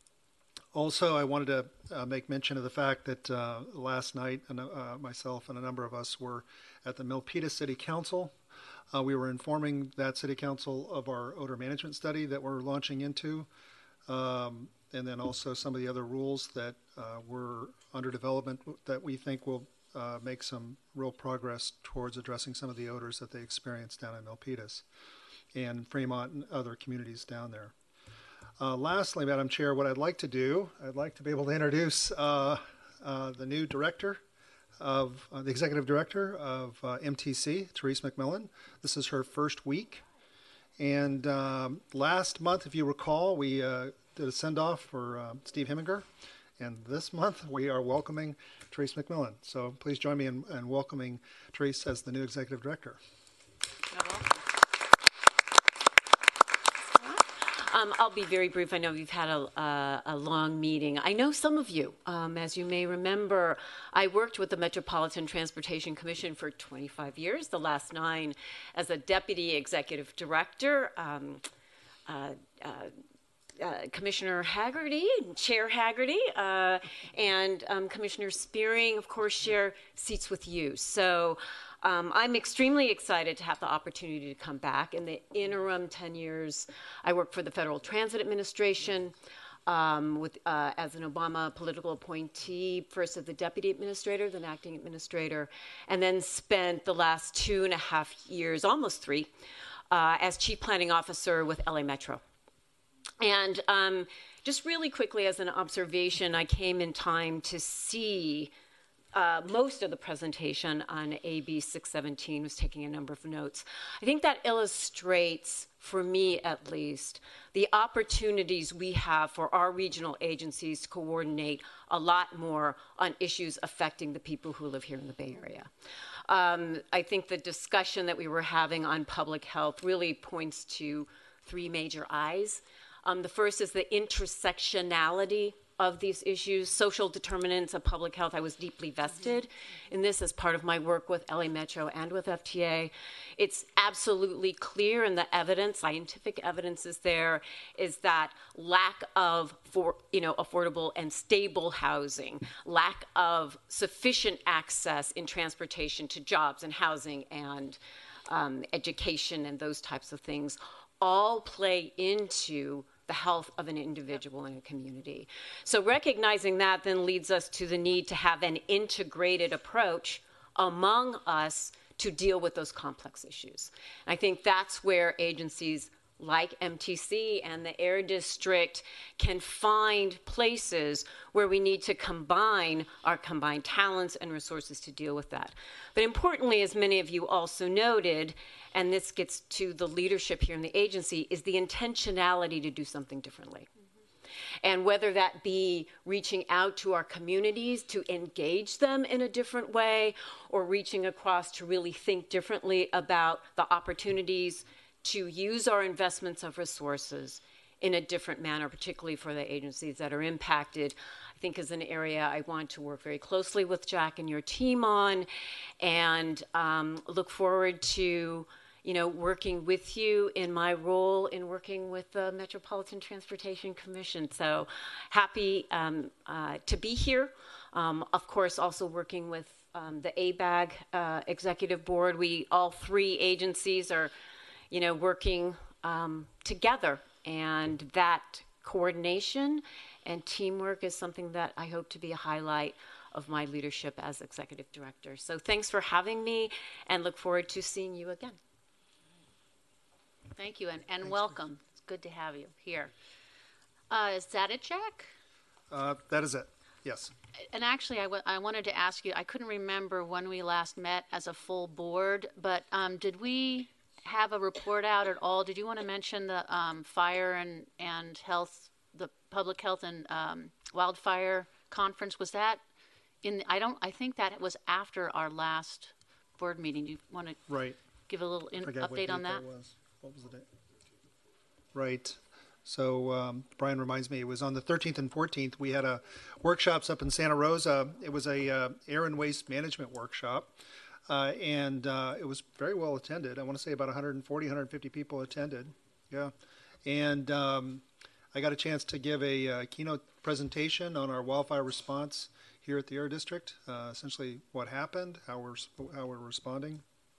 also, I wanted to uh, make mention of the fact that uh, last night, uh, myself and a number of us were at the Milpitas City Council. Uh, we were informing that City Council of our odor management study that we're launching into, um, and then also some of the other rules that uh, were under development that we think will uh, make some real progress towards addressing some of the odors that they experience down in Milpitas and Fremont and other communities down there. Uh, lastly, Madam Chair, what I'd like to do, I'd like to be able to introduce uh, uh, the new director of uh, the executive director of uh, M T C, Therese McMillan. This is her first week. And um, last month, if you recall, we uh, did a send-off for uh, Steve Heminger. And this month, we are welcoming Therese McMillan. So please join me in, in welcoming Therese as the new executive director. Um, I'll be very brief. I know you've had a, uh, a long meeting. I know some of you, um, as you may remember, I worked with the Metropolitan Transportation Commission for twenty-five years, the last nine as a deputy executive director. Um, uh, uh, uh, Commissioner Haggerty, Chair Haggerty, uh, and um, Commissioner Spearing, of course, share seats with you. So Um, I'm extremely excited to have the opportunity to come back. In the interim ten years, I worked for the Federal Transit Administration um, with, uh, as an Obama political appointee, first as the deputy administrator, then acting administrator, and then spent the last two and a half years, almost three, uh, as chief planning officer with L A Metro. And um, just really quickly as an observation, I came in time to see uh, most of the presentation on A B six seventeen, was taking a number of notes. I think that illustrates, for me at least, the opportunities we have for our regional agencies to coordinate a lot more on issues affecting the people who live here in the Bay Area. Um, I think the discussion that we were having on public health really points to three major I's. Um, the first is the intersectionality of these issues, social determinants of public health. I was deeply vested in this as part of my work with L A Metro and with F T A. It's absolutely clear, and the evidence, scientific evidence is there, is that lack of for, you know, affordable and stable housing, lack of sufficient access in transportation to jobs and housing and um, education and those types of things all play into the health of an individual in a community. So recognizing that then leads us to the need to have an integrated approach among us to deal with those complex issues. I think that's where agencies like M T C and the Air District can find places where we need to combine our combined talents and resources to deal with that. But importantly, as many of you also noted, and this gets to the leadership here in the agency, is the intentionality to do something differently. And whether that be reaching out to our communities to engage them in a different way, or reaching across to really think differently about the opportunities to use our investments of resources in a different manner, particularly for the agencies that are impacted, I think is an area I want to work very closely with Jack and your team on, and um, look forward to you know, working with you in my role in working with the Metropolitan Transportation Commission. So happy um, uh, to be here. Um, of course, also working with um, the A B A G uh, Executive Board. We, all three agencies are, you know, working um, together, and that coordination and teamwork is something that I hope to be a highlight of my leadership as Executive Director. So thanks for having me, and look forward to seeing you again. Thank you, and, and welcome. It's good to have you here. Uh, is that it, Jack? Uh, that is it, yes. And actually, I, w- I wanted to ask you, I couldn't remember when we last met as a full board, but um, did we have a report out at all? Did you want to mention the um, fire and, and health, the public health and um, wildfire conference? Was that in, I don't, I think that was after our last board meeting. Do you want to right. give a little in, Forget update what on date that? was. What was the date? Right. So um, Brian reminds me, it was on the thirteenth and fourteenth. We had a workshops up in Santa Rosa. It was a uh, air and waste management workshop, uh, and uh, it was very well attended. I want to say about one hundred forty, one hundred fifty people attended. Yeah, and um, I got a chance to give a uh, keynote presentation on our wildfire response here at the Air District. Uh, essentially, what happened, how we're how we're responding,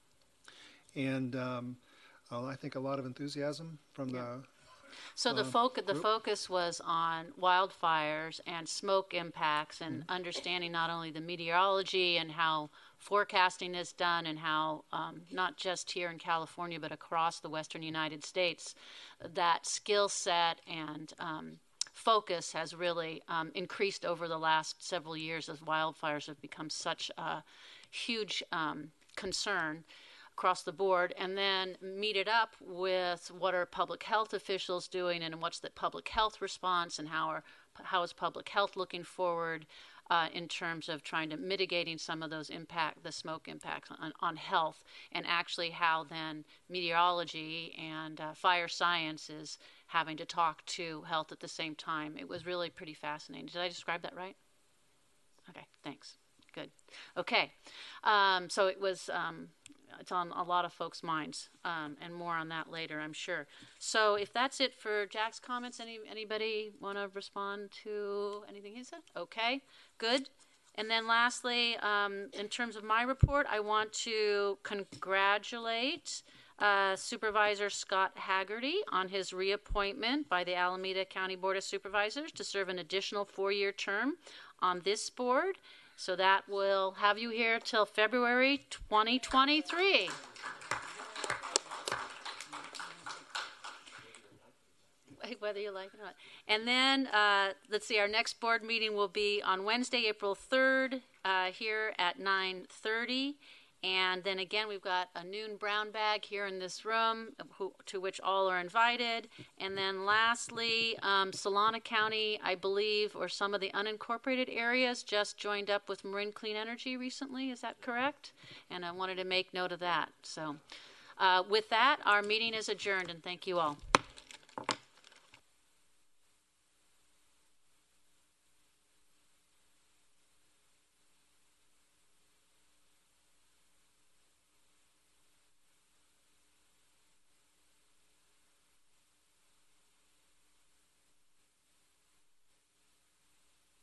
and um, uh, I think a lot of enthusiasm from yeah. the. So the, uh, foc- the focus was on wildfires and smoke impacts and mm-hmm. understanding not only the meteorology and how forecasting is done and how um, not just here in California but across the western United States, that skill set and um, focus has really um, increased over the last several years as wildfires have become such a huge um, concern across the board, and then meet it up with what are public health officials doing and what's the public health response and how are how is public health looking forward uh, in terms of trying to mitigating some of those impact, the smoke impacts on, on health, and actually how then meteorology and uh, fire science is having to talk to health at the same time. It was really pretty fascinating. Did I describe that right? Okay, thanks. Good. Okay, um, so it was. Um, It's on a lot of folks' minds, um, and more on that later, I'm sure. So if that's it for Jack's comments, any anybody want to respond to anything he said? Okay, good. And then lastly, um, in terms of my report, I want to congratulate uh, Supervisor Scott Haggerty on his reappointment by the Alameda County Board of Supervisors to serve an additional four-year term on this board. So that will have you here till February twenty twenty-three. Wait, whether you like it or not. And then, uh, let's see, our next board meeting will be on Wednesday, April third, uh, here at nine thirty. And then again, we've got a noon brown bag here in this room, who, to which all are invited. And then lastly, um, Solana County, I believe, or some of the unincorporated areas just joined up with Marin Clean Energy recently. Is that correct? And I wanted to make note of that. So uh, with that, our meeting is adjourned, and thank you all.